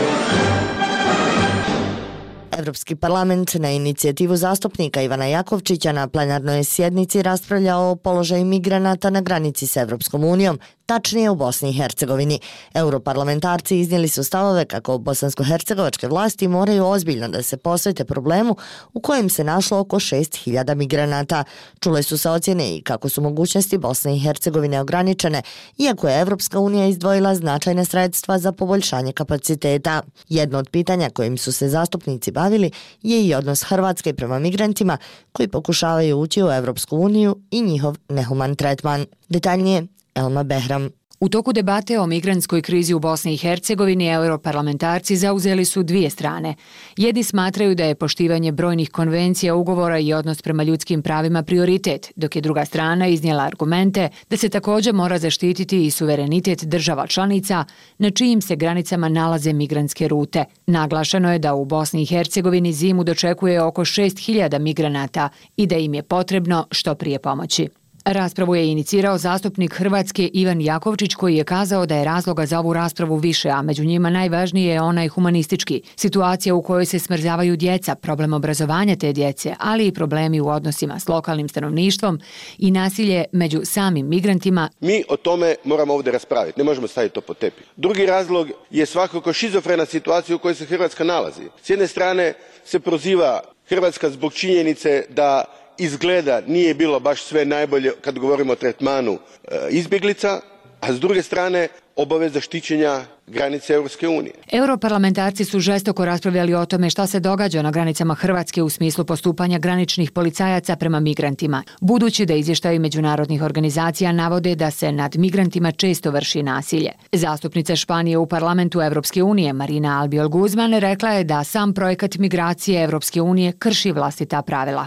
Evropski parlament na inicijativu zastupnika Ivana Jakovčića na plenarnoj sjednici raspravljao o položaju migranata na granici s Evropskom unijom, tačnije u Bosni i Hercegovini. Europarlamentarci iznijeli su stavove kako bosansko-hercegovačke vlasti moraju ozbiljno da se posvete problemu u kojem se našlo oko 6.000 migranata. Čule su se ocjene i kako su mogućnosti Bosne i Hercegovine ograničene, iako je Evropska unija izdvojila značajne sredstva za poboljšanje kapaciteta. Jedno od pitanja kojim su se zastupnici bavili je i odnos Hrvatske prema migrantima koji pokušavaju ući u Evropsku uniju i njihov nehuman tretman. Detaljnije Elma Behram.
U toku debate o migrantskoj krizi u Bosni i Hercegovini europarlamentarci zauzeli su dvije strane. Jedni smatraju da je poštivanje brojnih konvencija, ugovora i odnos prema ljudskim pravima prioritet, dok je druga strana iznijela argumente da se također mora zaštititi i suverenitet država članica na čijim se granicama nalaze migrantske rute. Naglašeno je da u Bosni i Hercegovini zimu dočekuje oko 6.000 migranata i da im je potrebno što prije pomoći. Raspravu je inicirao zastupnik Hrvatske Ivan Jakovčić koji je kazao da je razloga za ovu raspravu više, a među njima najvažniji je onaj humanistički. Situacija u kojoj se smrzavaju djeca, problem obrazovanja te djece, ali i problemi u odnosima s lokalnim stanovništvom i nasilje među samim migrantima.
Mi o tome moramo ovdje raspraviti, ne možemo staviti to pod tepih. Drugi razlog je svakako šizofrena situacija u kojoj se Hrvatska nalazi. S jedne strane se proziva Hrvatska zbog činjenice da izgleda nije bilo baš sve najbolje kad govorimo o tretmanu izbjeglica, a s druge strane obaveza štićenja granice Europske unije.
Europarlamentarci su žestoko raspravljali o tome šta se događa na granicama Hrvatske u smislu postupanja graničnih policajaca prema migrantima, budući da izvještaji međunarodnih organizacija navode da se nad migrantima često vrši nasilje. Zastupnica Španije u parlamentu Europske unije Marina Albiol Guzman rekla je da sam projekat migracije Europske unije krši vlastita pravila.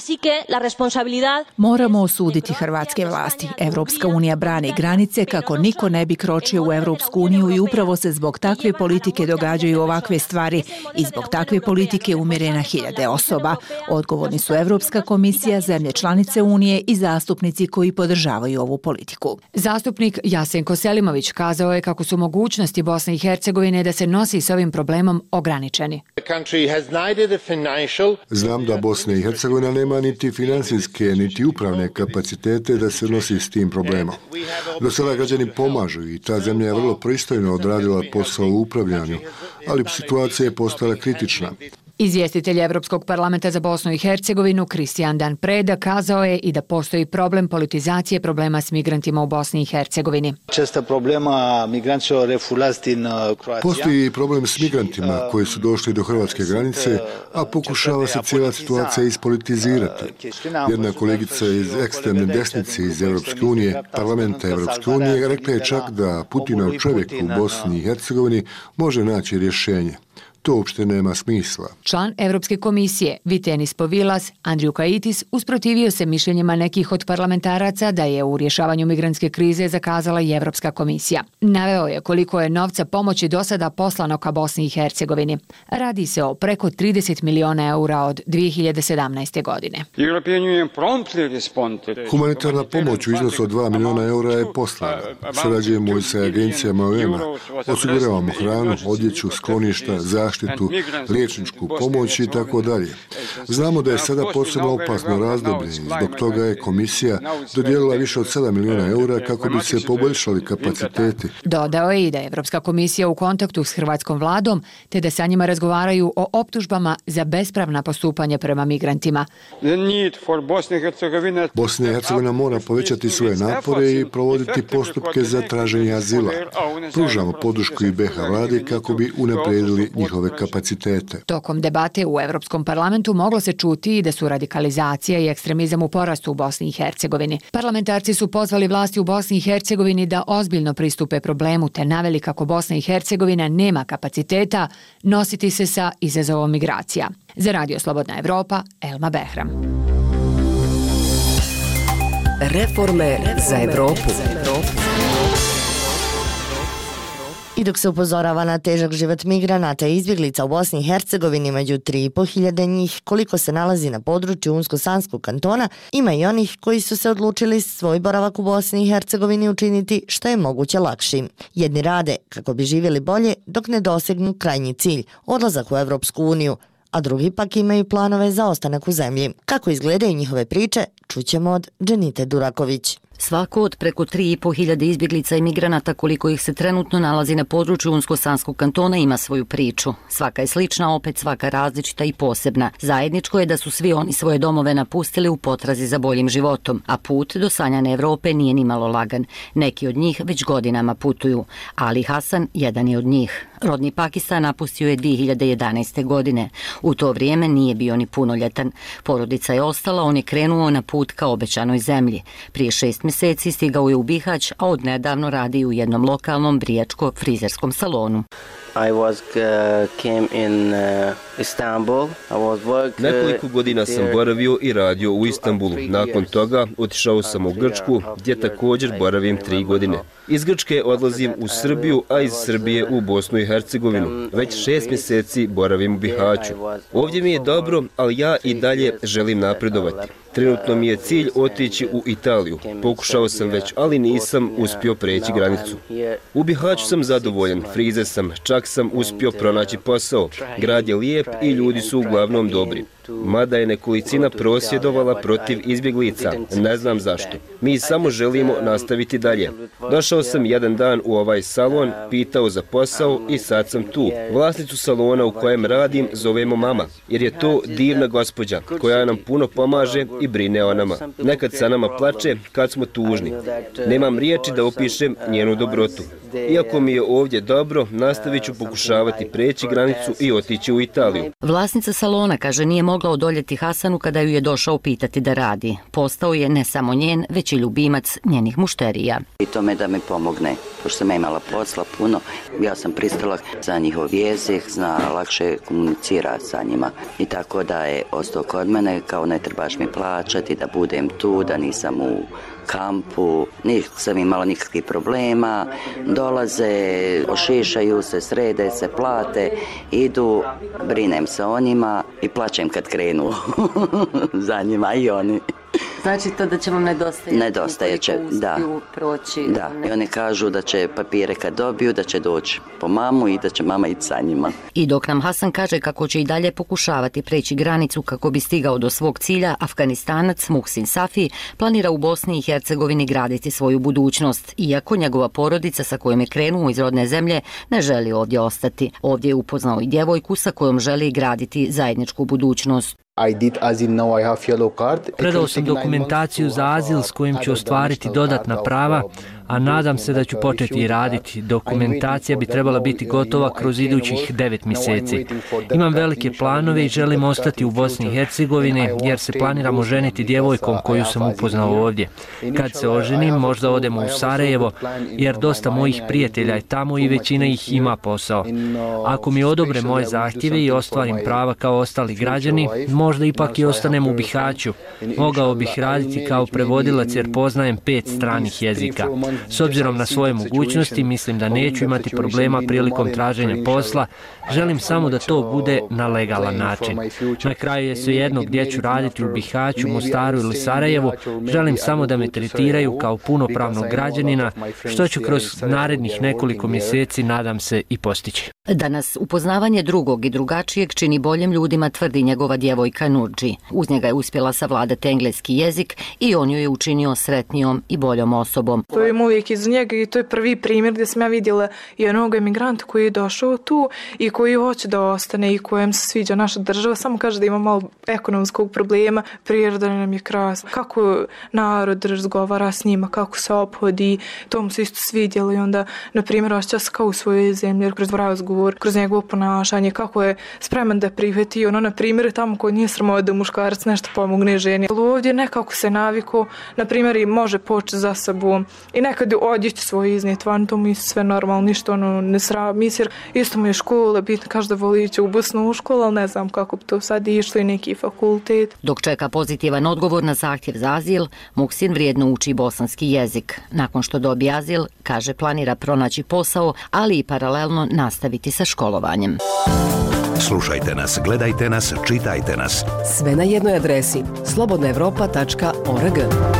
Moramo osuditi hrvatske vlasti. Evropska unija brani granice kako niko ne bi kročio u Evropsku uniju i upravo se zbog takve politike događaju ovakve stvari i zbog takve politike umire na hiljade osoba. Odgovorni su Evropska komisija, zemlje članice Unije i zastupnici koji podržavaju ovu politiku.
Zastupnik Jasenko Selimović kazao je kako su mogućnosti Bosne i Hercegovine da se nosi s ovim problemom ograničeni.
Znam da Bosna i Hercegovina nema niti financijske, niti upravne kapacitete da se nosi s tim problemom. Do sada građani pomažu i ta zemlja je vrlo pristojno odradila posao u upravljanju, ali situacija je postala kritična.
Izvjestitelj Evropskog parlamenta za Bosnu i Hercegovinu Kristijan Dan Preda kazao je i da postoji problem politizacije problema s migrantima u Bosni i Hercegovini.
Postoji problem s migrantima koji su došli do hrvatske granice, a pokušava se cijela situacija ispolitizirati. Jedna kolegica iz ekstremne desnice iz Evropske unije, parlamenta Evropske unije, rekla je čak da Putinov čovjek u Bosni i Hercegovini može naći rješenje. To uopšte nema smisla.
Član Evropske komisije Vitenis Povilas, Andriukaitis, usprotivio se mišljenjima nekih od parlamentaraca da je u rješavanju migrantske krize zakazala i Evropska komisija. Naveo je koliko je novca pomoći do sada poslano ka Bosni i Hercegovini. Radi se o preko 30 miliona eura od 2017. godine.
Humanitarna pomoć u iznosu od 2 miliona eura je poslana. Sarađujemo i sa agencijama UN-a. Osiguravamo hranu, odjeću, skloništa, zaštitu zaštitu, liječničku pomoć i tako dalje. Znamo da je sada posebno opasno razdoblje i zbog toga je komisija dodijelila više od 7 milijuna eura kako bi se poboljšali kapaciteti.
Dodao je i da je Evropska komisija u kontaktu s hrvatskom vladom, te da sa njima razgovaraju o optužbama za bespravna postupanja prema migrantima.
Bosna i Hercegovina mora povećati svoje napore i provoditi postupke za traženje azila. Pružamo podršku i BiH vladi kako bi unaprijedili njihove kapacitete.
Tokom debate u Evropskom parlamentu moglo se čuti i da su radikalizacija i ekstremizam u porastu u Bosni i Hercegovini. Parlamentarci su pozvali vlasti u Bosni i Hercegovini da ozbiljno pristupe problemu te naveli kako Bosna i Hercegovina nema kapaciteta nositi se sa izazovom migracija. Za Radio Slobodna Evropa, Elma Behram.
Reforme za Evropu.
I dok se upozorava na težak život migranata i izbjeglica u Bosni i Hercegovini među 3.500 njih, koliko se nalazi na području Unsko-Sanskog kantona, ima i onih koji su se odlučili svoj boravak u Bosni i Hercegovini učiniti što je moguće lakšim. Jedni rade kako bi živjeli bolje dok ne dosegnu krajnji cilj, odlazak u Evropsku uniju, a drugi pak imaju planove za ostanak u zemlji. Kako izgledaju njihove priče, čućemo od Dženite Duraković.
Svako od preko 3.500 izbjeglica i migranata koliko ih se trenutno nalazi na području Unsko-Sanskog kantona ima svoju priču. Svaka je slična, opet svaka različita i posebna. Zajedničko je da su svi oni svoje domove napustili u potrazi za boljim životom, a put do sanjane Evrope nije ni malo lagan. Neki od njih već godinama putuju. Ali Hasan jedan je od njih. Rodni Pakistan napustio je 2011. godine. U to vrijeme nije bio ni punoljetan. Porodica je ostala, on je krenuo na put ka obećanoj zemlji. Prije 6 mjeseci stigao je u Bihać, a odnedavno radi u jednom lokalnom brijačko-frizerskom salonu.
Nekoliko godina sam boravio i radio u Istanbulu. Nakon toga otišao sam u Grčku, gdje također boravim 3 godine. Iz Grčke odlazim u Srbiju, a iz Srbije u Bosnu i Hercegovinu. Već 6 mjeseci boravim u Bihaću. Ovdje mi je dobro, ali ja i dalje želim napredovati. Trenutno mi je cilj otići u Italiju. Pokušao sam već, ali nisam uspio preći granicu. U Bihaću sam zadovoljan, frize sam, čak sam uspio pronaći posao. Grad je lijep i ljudi su uglavnom dobri. Mada je nekolicina prosvjedovala protiv izbjeglica, ne znam zašto. Mi samo želimo nastaviti dalje. Došao sam jedan dan u ovaj salon, pitao za posao i sad sam tu. Vlasnicu salona u kojem radim zovemo mama, jer je to divna gospođa koja nam puno pomaže i brine o nama. Nekad sa nama plače kad smo tužni. Nemam riječi da opišem njenu dobrotu. Iako mi je ovdje dobro, nastavit ću pokušavati preći granicu i otići u Italiju.
Vlasnica salona kaže nije mogla odoljeti Hasanu kada ju je došao pitati da radi. Postao je ne samo njen, već i ljubimac njenih mušterija.
I tome da mi pomogne, pošto sam imala posla puno, ja sam pristala za njihov jezik, zna lakše komunicira sa njima. I tako da je ostao kod mene, kao ne trebaš mi plaćati, da budem tu, da nisam u kampu, nisam imala nikakvih problema, dolaze, ošišaju se, srede se, plate, idu, brinem se o njima i plaćem kad krenu za njima i oni.
Znači to da će vam nedostajati?
Nedostajat će, da.
Proći,
da. I oni kažu da će papire kad dobiju, da će doći po mamu i da će mama ići sa njima.
I dok nam Hasan kaže kako će i dalje pokušavati preći granicu kako bi stigao do svog cilja, Afganistanac Muhsin Safi planira u Bosni i Hercegovini graditi svoju budućnost, iako njegova porodica sa kojom je krenuo iz rodne zemlje ne želi ovdje ostati. Ovdje je upoznao i djevojku sa kojom želi graditi zajedničku budućnost.
Predao sam dokumentaciju za azil s kojim ću ostvariti dodatna prava, a nadam se da ću početi raditi. Dokumentacija bi trebala biti gotova kroz idućih 9 mjeseci. Imam velike planove i želim ostati u Bosni i Hercegovini jer se planiram oženiti djevojkom koju sam upoznao ovdje. Kad se oženim, možda odemo u Sarajevo jer dosta mojih prijatelja je tamo i većina ih ima posao. Ako mi odobre moje zahtjeve i ostvarim prava kao ostali građani, možda ipak i ostanem u Bihaću. Mogao bih raditi kao prevodilac jer poznajem 5 stranih jezika. S obzirom na svoje mogućnosti, mislim da neću imati problema prilikom traženja posla. Želim samo da to bude na legalan način. Na kraju je svejedno gdje ću raditi, u Bihaću, Mostaru ili Sarajevu. Želim samo da me tretiraju kao punopravnog građanina, što ću kroz narednih nekoliko mjeseci, nadam se, i postići.
Danas upoznavanje drugog i drugačijeg čini boljim ljudima, tvrdi njegova djevojka Nurđi. Uz njega je uspjela savladati engleski jezik i on ju je učinio sretnijom i boljom osobom.
Stojim uvijek iz njega i to je prvi primjer gdje sam ja vidjela jednog emigranta koji je došao tu i koji hoće da ostane i kojem se sviđa naša država. Samo kaže da ima malo ekonomskog problema, priroda nam je krasna. Kako narod razgovara s njima, kako se ophodi, to mu se isto svidjelo i onda, na primjer, osjeća se kao u svojoj zemlji, kroz razgovor, kroz njegovo ponašanje, kako je spreman da prihvati. Ono, na primjer, tamo koji nije sramota da muškarac nešto pomogne ženi. Ali ovdje nekako se naviko, na primjer, i može početi za sobom i nekad odjeći svoje iznijeti van, to mi sve normalno, ništa ono ne srami, jer isto mu je škola, bitno kaže da voli ići u Bosnu u školu, ali ne znam kako bi to sad išlo i neki fakultet.
Dok čeka pozitivan odgovor na zahtjev za azil, Muksin vrijedno uči bosanski jezik. Nakon što dobije azil, kaže, planira pronaći posao, ali i paralelno nastaviti sa školovanjem.
Slušajte nas, gledajte nas, čitajte nas.
Sve na jednoj adresi slobodnaevropa.org.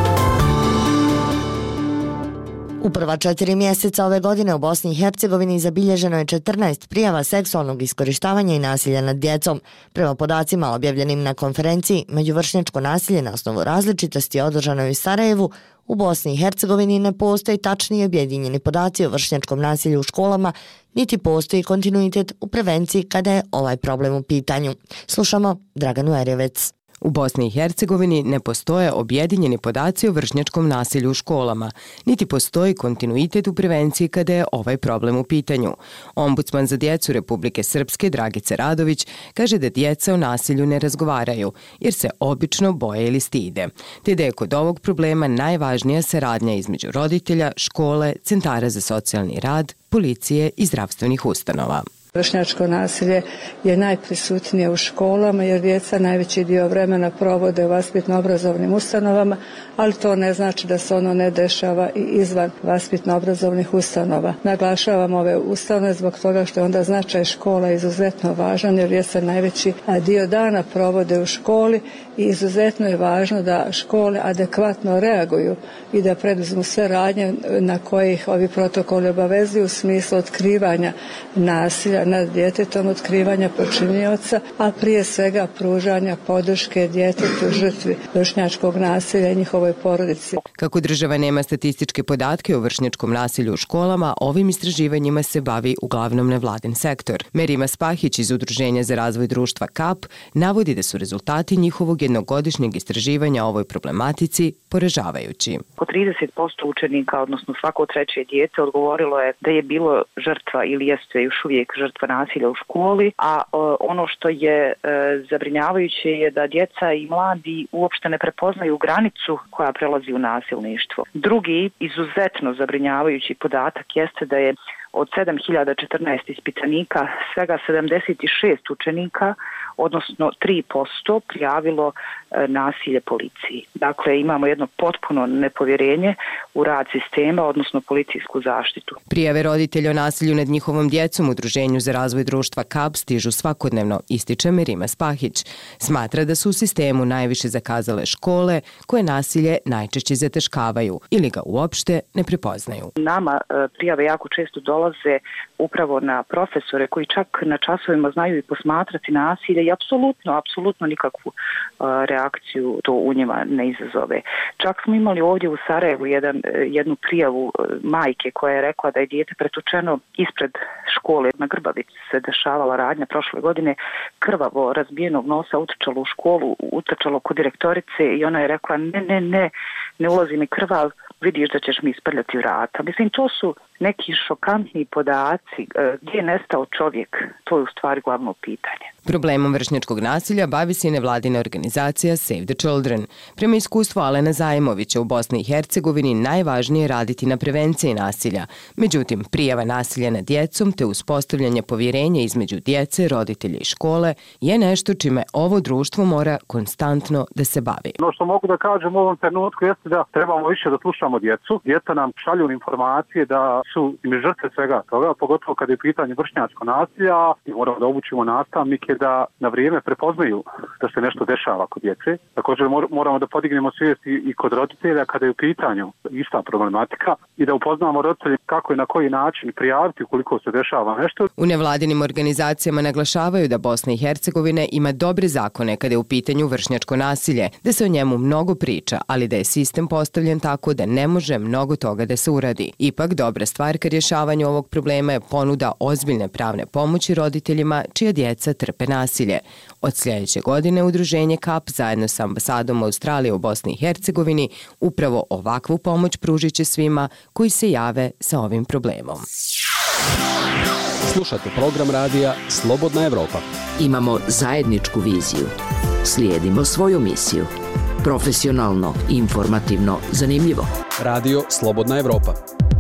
U prva 4 mjeseca ove godine u Bosni i Hercegovini zabilježeno je 14 prijava seksualnog iskorištavanja i nasilja nad djecom. Prema podacima objavljenim na konferenciji Međuvršnjačko nasilje na osnovu različitosti održanoj u Sarajevu, u Bosni i Hercegovini ne postoji tačni objedinjeni podaci o vršnjačkom nasilju u školama, niti postoji kontinuitet u prevenciji kada je ovaj problem u pitanju. Slušamo Draganu Erjevec.
U Bosni i Hercegovini ne postoje objedinjeni podaci o vršnjačkom nasilju u školama, niti postoji kontinuitet u prevenciji kada je ovaj problem u pitanju. Ombudsman za djecu Republike Srpske Dragica Radović kaže da djeca o nasilju ne razgovaraju, jer se obično boje ili stide, te da je kod ovog problema najvažnija saradnja između roditelja, škole, centara za socijalni rad, policije i zdravstvenih ustanova.
Vršnjačko nasilje je najprisutnije u školama jer djeca najveći dio vremena provode u vaspitno-obrazovnim ustanovama, ali to ne znači da se ono ne dešava i izvan vaspitno-obrazovnih ustanova. Naglašavam ove ustanove zbog toga što je onda značaj škola izuzetno važan jer djeca najveći dio dana provode u školi i izuzetno je važno da škole adekvatno reaguju i da preduzmu sve radnje na kojih ovi protokoli obavezuju u smislu otkrivanja nasilja nad djetetom, otkrivanja počinioca, a prije svega pružanja podrške djetetu žrtvi vršnjačkog nasilja i njihovoj porodici.
Kako država nema statističke podatke o vršnjačkom nasilju u školama, ovim istraživanjima se bavi uglavnom nevladin sektor. Merima Spahić iz Udruženja za razvoj društva KAP navodi da su rezultati njihovog jednogodišnjeg istraživanja o ovoj problematici poražavajući.
Oko 30% učenika, odnosno svako treće dijete, odgovorilo je da je bilo žrtva ili jeste još uvijek žrtva nasilja u školi, a ono što je zabrinjavajuće je da djeca i mladi uopšte ne prepoznaju granicu koja prelazi u nasilništvo. Drugi izuzetno zabrinjavajući podatak jeste da je od 7014 ispitanika svega 76 učenika, odnosno 3%, prijavilo nasilje policiji. Dakle, imamo jedno potpuno nepovjerenje u rad sistema, odnosno policijsku zaštitu.
Prijave roditelja o nasilju nad njihovom djecom u Udruženju za razvoj društva KAP stižu svakodnevno, ističe Merima Spahić. Smatra da su u sistemu najviše zakazale škole koje nasilje najčešće zataškavaju ili ga uopšte ne prepoznaju.
Nama prijave jako često dolaze upravo na profesore koji čak na časovima znaju i posmatrati nasilje i apsolutno nikakvu reakciju to u njima ne izazove. Čak smo imali ovdje u Sarajevu jednu prijavu majke koja je rekla da je dijete pretučeno ispred škole. Na Grbavici se dešavala radnja prošle godine, krvavo razbijenog nosa utrčalo u školu, utrčalo kod direktorice i ona je rekla ne ulazi mi krvav, vidiš da ćeš mi isprljati vrata. Mislim, to su neki šokantni podaci, gdje je nestao čovjek, to je u stvari glavno pitanje.
Problemom vršnjačkog nasilja bavi se i nevladina organizacija Save the Children. Prema iskustvu Alena Zajmovića u Bosni i Hercegovini najvažnije je raditi na prevenciji nasilja. Međutim, prijava nasilja nad djecom te uspostavljanje povjerenja između djece, roditelja i škole je nešto čime ovo društvo mora konstantno da se bavi.
Ono što mogu da kažem u ovom trenutku jeste da trebamo više da slušamo djecu. Djeca nam šalju informacije da su im žrtve svega toga, pogotovo kad je pitanje vršnjačko nasilja, i moramo da obučimo nastavnike da na vrijeme prepoznaju da se nešto dešava kod djece. Također moramo da podignemo svijest i kod roditelja kada je u pitanju ista problematika i da upoznamo roditelje kako i na koji način prijaviti ukoliko se dešava nešto.
U nevladinim organizacijama naglašavaju da Bosna i Hercegovina ima dobre zakone kada je u pitanju vršnjačko nasilje, da se o njemu mnogo priča, ali da je sistem postavljen tako da ne može mnogo toga da se uradi. Ipak, dobra stvar ka rješavanju ovog problema je ponuda ozbiljne pravne pomoći roditeljima čija djeca trpe nasilje. Od sljedeće godine udruženje KAP zajedno sa ambasadom Australije u Bosni i Hercegovini upravo ovakvu pomoć pružit će svima koji se jave sa ovim problemom.
Slušate program radija Slobodna Evropa.
Imamo zajedničku viziju. Slijedimo svoju misiju. Profesionalno, informativno, zanimljivo.
Radio Slobodna Evropa.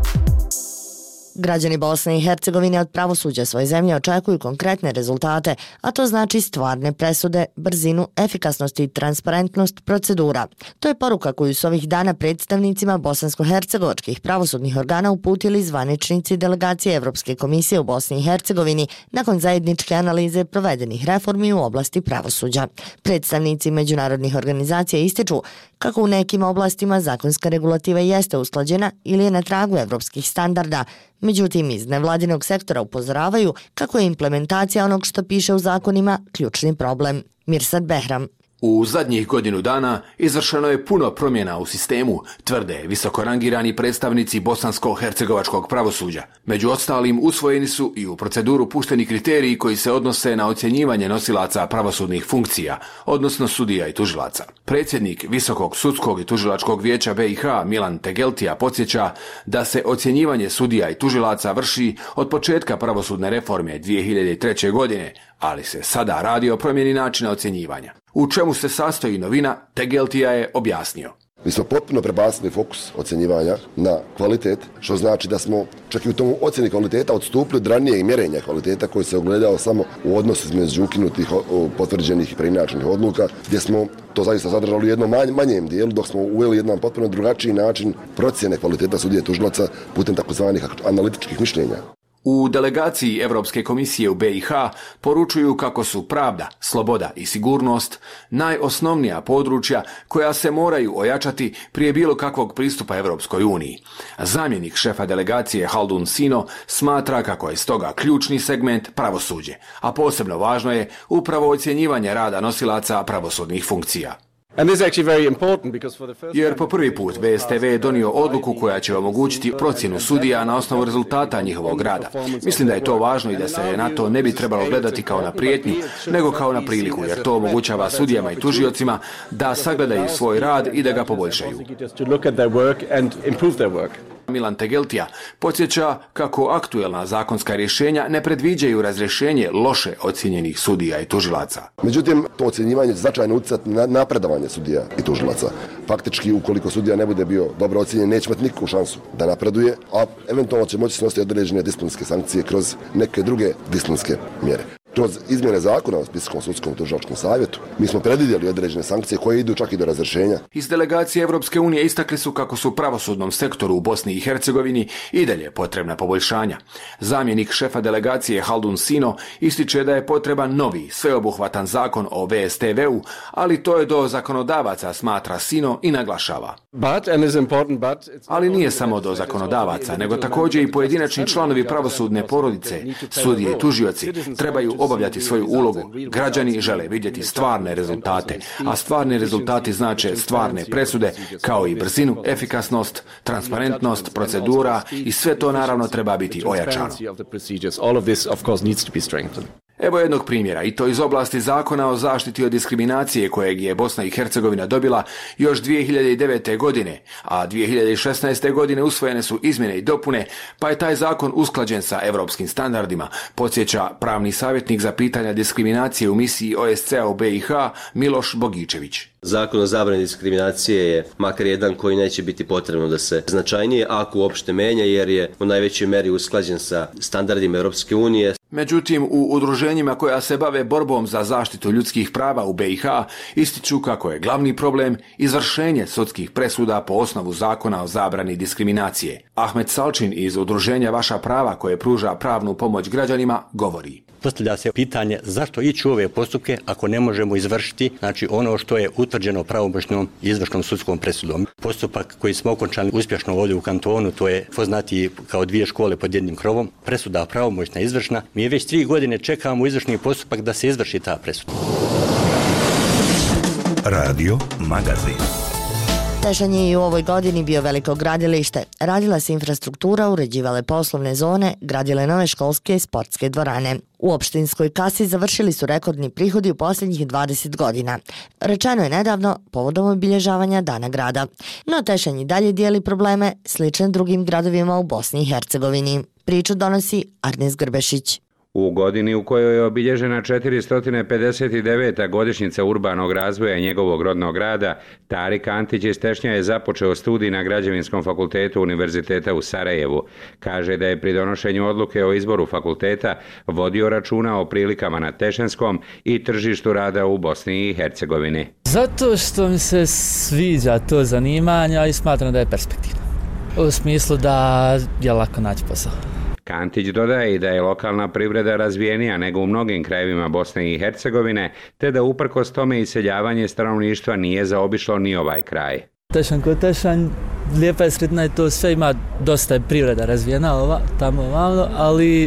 Građani Bosne i Hercegovine od pravosuđa svoje zemlje očekuju konkretne rezultate, a to znači stvarne presude, brzinu, efikasnost i transparentnost procedura. To je poruka koju su ovih dana predstavnicima bosansko-hercegovačkih pravosudnih organa uputili zvaničnici delegacije Evropske komisije u Bosni i Hercegovini nakon zajedničke analize provedenih reformi u oblasti pravosuđa. Predstavnici međunarodnih organizacija ističu kako u nekim oblastima zakonska regulativa jeste usklađena ili je na tragu evropskih standarda. Međutim, iz nevladinog sektora upozoravaju kako je implementacija onog što piše u zakonima ključni problem. Mirsad Behram.
U zadnjih godinu dana izvršeno je puno promjena u sistemu, tvrde visokorangirani predstavnici bosansko-hercegovačkog pravosuđa. Među ostalim usvojeni su i u proceduru pušteni kriteriji koji se odnose na ocjenjivanje nosilaca pravosudnih funkcija, odnosno sudija i tužilaca. Predsjednik Visokog sudskog i tužilačkog vijeća BiH Milan Tegeltija podsjeća da se ocjenjivanje sudija i tužilaca vrši od početka pravosudne reforme 2003. godine, ali se sada radi o promjeni načina ocjenjivanja. U čemu se sastoji novina, Tegeltija je objasnio.
Mi smo potpuno prebacili fokus ocjenjivanja na kvalitet, što znači da smo čak i u tom ocjeni kvaliteta odstupili od ranijeg mjerenja kvaliteta koji se ogledao samo u odnosu između ukinutih, potvrđenih i preinačenih odluka, gdje smo to zaista zadržali u jednom manjem dijelu, dok smo uveli jedan potpuno drugačiji način procjene kvaliteta sudije i tužilaca putem takozvanih analitičkih mišljenja.
U delegaciji Evropske komisije u BiH poručuju kako su pravda, sloboda i sigurnost najosnovnija područja koja se moraju ojačati prije bilo kakvog pristupa Evropskoj uniji. Zamjenik šefa delegacije Haldun Sino smatra kako je stoga ključni segment pravosuđe, a posebno važno je upravo ocjenjivanje rada nosilaca pravosudnih funkcija. Jer po prvi put BSTV je donio odluku koja će omogućiti procjenu sudija na osnovu rezultata njihovog rada. Mislim da je to važno i da se na to ne bi trebalo gledati kao na prijetnju, nego kao na priliku, jer to omogućava sudijama i tužiocima da sagledaju svoj rad i da ga poboljšaju. Milan Tegeltija podsjeća kako aktuelna zakonska rješenja ne predviđaju razrješenje loše ocjenjenih sudija i tužilaca.
Međutim, to ocjenjivanje će značajno utjecati na napredovanje sudija i tužilaca. Faktički, ukoliko sudija ne bude bio dobro ocjenjen, neće imati nikakvu šansu da napreduje, a eventualno će moći snositi određene disciplinske sankcije kroz neke druge disciplinske mjere. Kroz izmjene zakona o Visokom sudskom tužilačkom savjetu mi smo predvidjeli određene sankcije koje idu čak i do razrješenja.
Iz delegacije Evropske unije istakli su kako su pravosudnom sektoru u Bosni i Hercegovini i dalje potrebna poboljšanja. Zamjenik šefa delegacije Haldun Sino ističe da je potreban novi, sveobuhvatan zakon o VSTV-u, ali to je do zakonodavaca, smatra Sino i naglašava. Ali nije samo do zakonodavaca, nego također i pojedinačni članovi pravosudne porodice, sudije i tužioci trebaju obavljati svoju ulogu. Građani žele vidjeti stvarne rezultate, a stvarni rezultati znače stvarne presude, kao i brzinu, efikasnost, transparentnost, procedura i sve to naravno treba biti ojačano. Evo jednog primjera, i to iz oblasti zakona o zaštiti od diskriminacije kojeg je Bosna i Hercegovina dobila još 2009. godine, a 2016. godine usvojene su izmjene i dopune, pa je taj zakon usklađen sa evropskim standardima, podsjeća pravni savjetnik za pitanja diskriminacije u misiji OSCE u BiH Miloš Bogičević.
Zakon o zabrani diskriminacije je makar jedan koji neće biti potrebno da se značajnije, ako uopšte menja, jer je u najvećoj meri usklađen sa standardima Europske unije.
Međutim, u udruženjima koja se bave borbom za zaštitu ljudskih prava u BiH ističu kako je glavni problem izvršenje sudskih presuda po osnovu zakona o zabrani diskriminacije. Ahmed Salčin iz udruženja Vaša prava, koje pruža pravnu pomoć građanima, govori.
Postavlja se pitanje zašto ići u ove postupke ako ne možemo izvršiti ono što je utvrđeno pravomoćnom i izvršnom sudskom presudom. Postupak koji smo okončali uspješno ovdje u kantonu, to je poznatiji kao 2 škole pod jednim krovom, presuda pravomoćna i izvršna. Mi već 3 godine čekamo izvršni postupak da se izvrši ta presuda.
Radio Magazin.
Tešanj je i u ovoj godini bio veliko gradilište. Radila se infrastruktura, uređivale poslovne zone, gradile nove školske i sportske dvorane. U opštinskoj kasi završili su rekordni prihodi u posljednjih 20 godina. Rečeno je nedavno povodom obilježavanja Dana grada. No Tešanj i dalje dijeli probleme slične drugim gradovima u Bosni i Hercegovini. Priču donosi Arnes Grbešić.
U godini u kojoj je obilježena 459. godišnjica urbanog razvoja njegovog rodnog grada, Tarik Antić iz Tešnja je započeo studij na Građevinskom fakultetu Univerziteta u Sarajevu. Kaže da je pri donošenju odluke o izboru fakulteta vodio računa o prilikama na Tešanskom i tržištu rada u Bosni i Hercegovini.
Zato što mi se sviđa to zanimanje i smatram da je perspektivno. U smislu da je lako naći posao.
Kantić dodaje i da je lokalna privreda razvijenija nego u mnogim krajevima Bosne i Hercegovine, te da uprkos tome iseljavanje stanovništva nije zaobišlo ni ovaj kraj.
Tešanj ko Tešanj, lijepa je sredina i to sve, ima dosta je privreda razvijena tamo ovamo, ali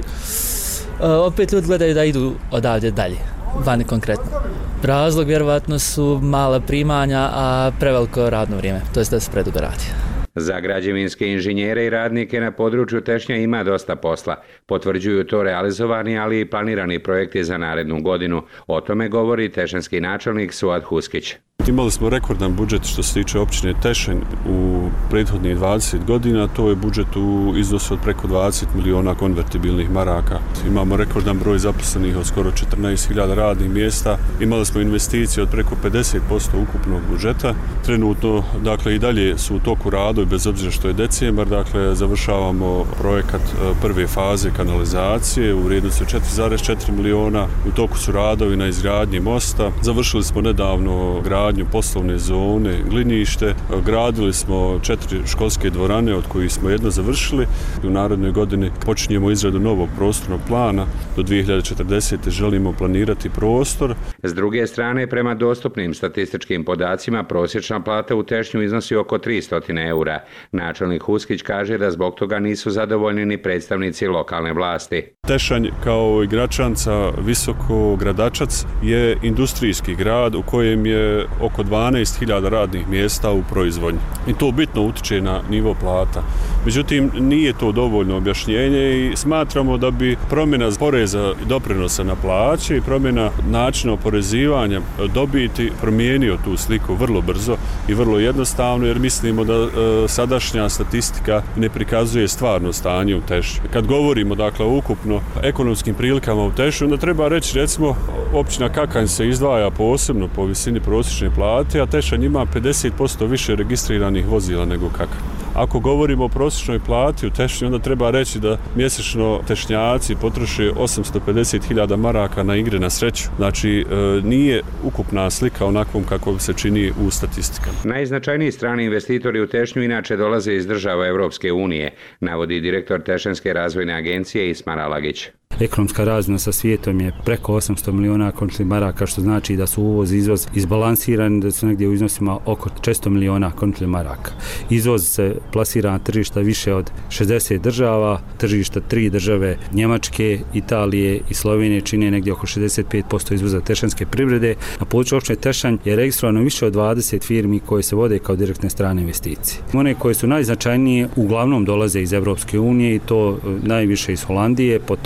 opet ljudi gledaju da idu odavdje dalje, vani konkretno. Razlog vjerovatno su mala primanja, a preveliko radno vrijeme, to je da se predugo radi.
Za građevinske inženjere i radnike na području Tešnja ima dosta posla. Potvrđuju to realizovani, ali i planirani projekti za narednu godinu. O tome govori tešanski načelnik Suad Huskić.
Imali smo rekordan budžet što se tiče općine Tešanj u prethodnih 20 godina. To je budžet u iznosu od preko 20 miliona konvertibilnih maraka. Imamo rekordan broj zaposlenih od skoro 14.000 radnih mjesta. Imali smo investicije od preko 50% ukupnog budžeta. Trenutno, dakle, i dalje su u toku radovi, bez obzira što je decembar. Dakle, završavamo projekat prve faze kanalizacije u vrijednosti od 4,4 miliona. U toku su radovi na izgradnji mosta. Završili smo nedavno gradnju poslovne zone, glinište. Gradili smo 4 školske dvorane, od kojih smo jedno završili. U narednoj godini počinjemo izradu novog prostornog plana. Do 2040. želimo planirati prostor.
S druge strane, prema dostupnim statističkim podacima, prosječna plata u Tešnju iznosi oko 300 eura. Načelnik Huskić kaže da zbog toga nisu zadovoljni ni predstavnici lokalne vlasti.
Tešanj kao i Gračanca, Visoko, Gradačac je industrijski grad u kojem je oko 12.000 radnih mjesta u proizvodnji. I to bitno utiče na nivo plata. Međutim, nije to dovoljno objašnjenje i smatramo da bi promjena poreza i doprinosa na plaće i promjena načina oporezivanja dobiti promijenio tu sliku vrlo brzo i vrlo jednostavno, jer mislimo da sadašnja statistika ne prikazuje stvarno stanje u Tešnju. Kad govorimo, dakle, o ukupno ekonomskim prilikama u Tešnju, onda treba reći, recimo, općina Kakanj se izdvaja posebno po visini prosječne plate, a Tešanj ima 50% više registriranih vozila nego Kakanj. Ako govorimo o prosječnoj plati u Tešnju, onda treba reći da mjesečno Tešnjaci potroše 850.000 maraka na igre na sreću. Znači, nije ukupna slika onakvom kako se čini u statistikama.
Najznačajniji strani investitori u Tešnju inače dolaze iz država Evropske unije, navodi direktor Tešanske razvojne agencije Ismar Alagić.
Ekonomska razmjena sa svijetom je preko 800 miliona končnih maraka, što znači da su uvoz i izvoz izbalansirani, da su negdje u iznosima oko 400 miliona končnih maraka. Izvoz se plasira na tržišta više od 60 država, tržišta 3 države Njemačke, Italije i Slovenije čine negdje oko 65% izvoza tešanske privrede. Na području općine Tešanj je registrovano više od 20 firmi koje se vode kao direktne strane investicije. One koje su najznačajnije uglavnom dolaze iz Evropske unije i to najviše iz Holandije, potom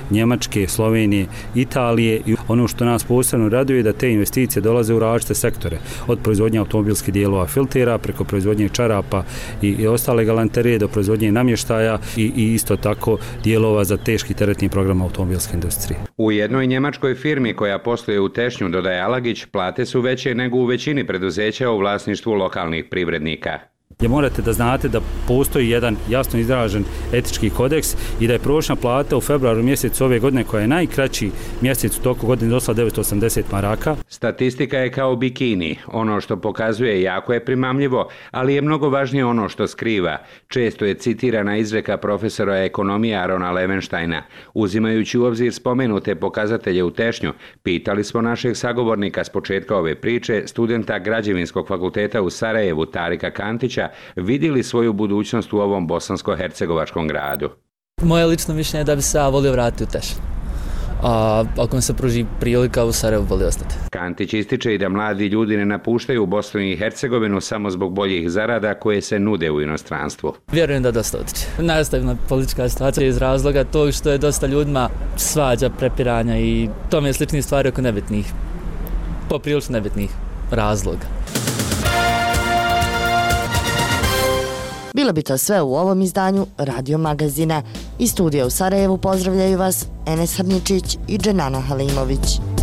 Njemačke, Slovenije, Italije i ono što nas posebno raduje je da te investicije dolaze u različite sektore, od proizvodnje automobilskih dijelova filtera preko proizvodnje čarapa i ostale galanterije do proizvodnje namještaja i isto tako dijelova za teški teretni program automobilske industrije.
U jednoj njemačkoj firmi koja posluje u Tešnju, dodaje Alagić, plate su veće nego u većini preduzeća u vlasništvu lokalnih privrednika.
Gdje morate da znate da postoji jedan jasno izražen etički kodeks i da je prosječna plata u februaru mjesecu ove godine, koja je najkraći mjesec u toku godine, dosla 980 maraka.
Statistika je kao bikini. Ono što pokazuje jako je primamljivo, ali je mnogo važnije ono što skriva. Često je citirana izreka profesora ekonomije Arona Levenštajna. Uzimajući u obzir spomenute pokazatelje u Tešnju, pitali smo našeg sagovornika s početka ove priče, studenta Građevinskog fakulteta u Sarajevu Tarika Kantića, vidi li svoju budućnost u ovom bosansko-hercegovačkom gradu?
Moje lično mišljenje je da bi se ja volio vratiti u Tešnju. A ako mi se pruži prilika, u Sarajevu volio ostati.
Kantić ističe i da mladi ljudi ne napuštaju Bosnu i Hercegovinu samo zbog boljih zarada koje se nude u inostranstvu.
Vjerujem da dosta otiče. Nastavna politička situacija iz razloga tog što je dosta ljudima svađa, prepiranja i tome sličnih stvari oko nebitnih, poprilično nebitnih razloga.
Bilo bi to sve u ovom izdanju Radio Magazina. Iz studija u Sarajevu pozdravljaju vas Enes Harničić i Dženana Halimović.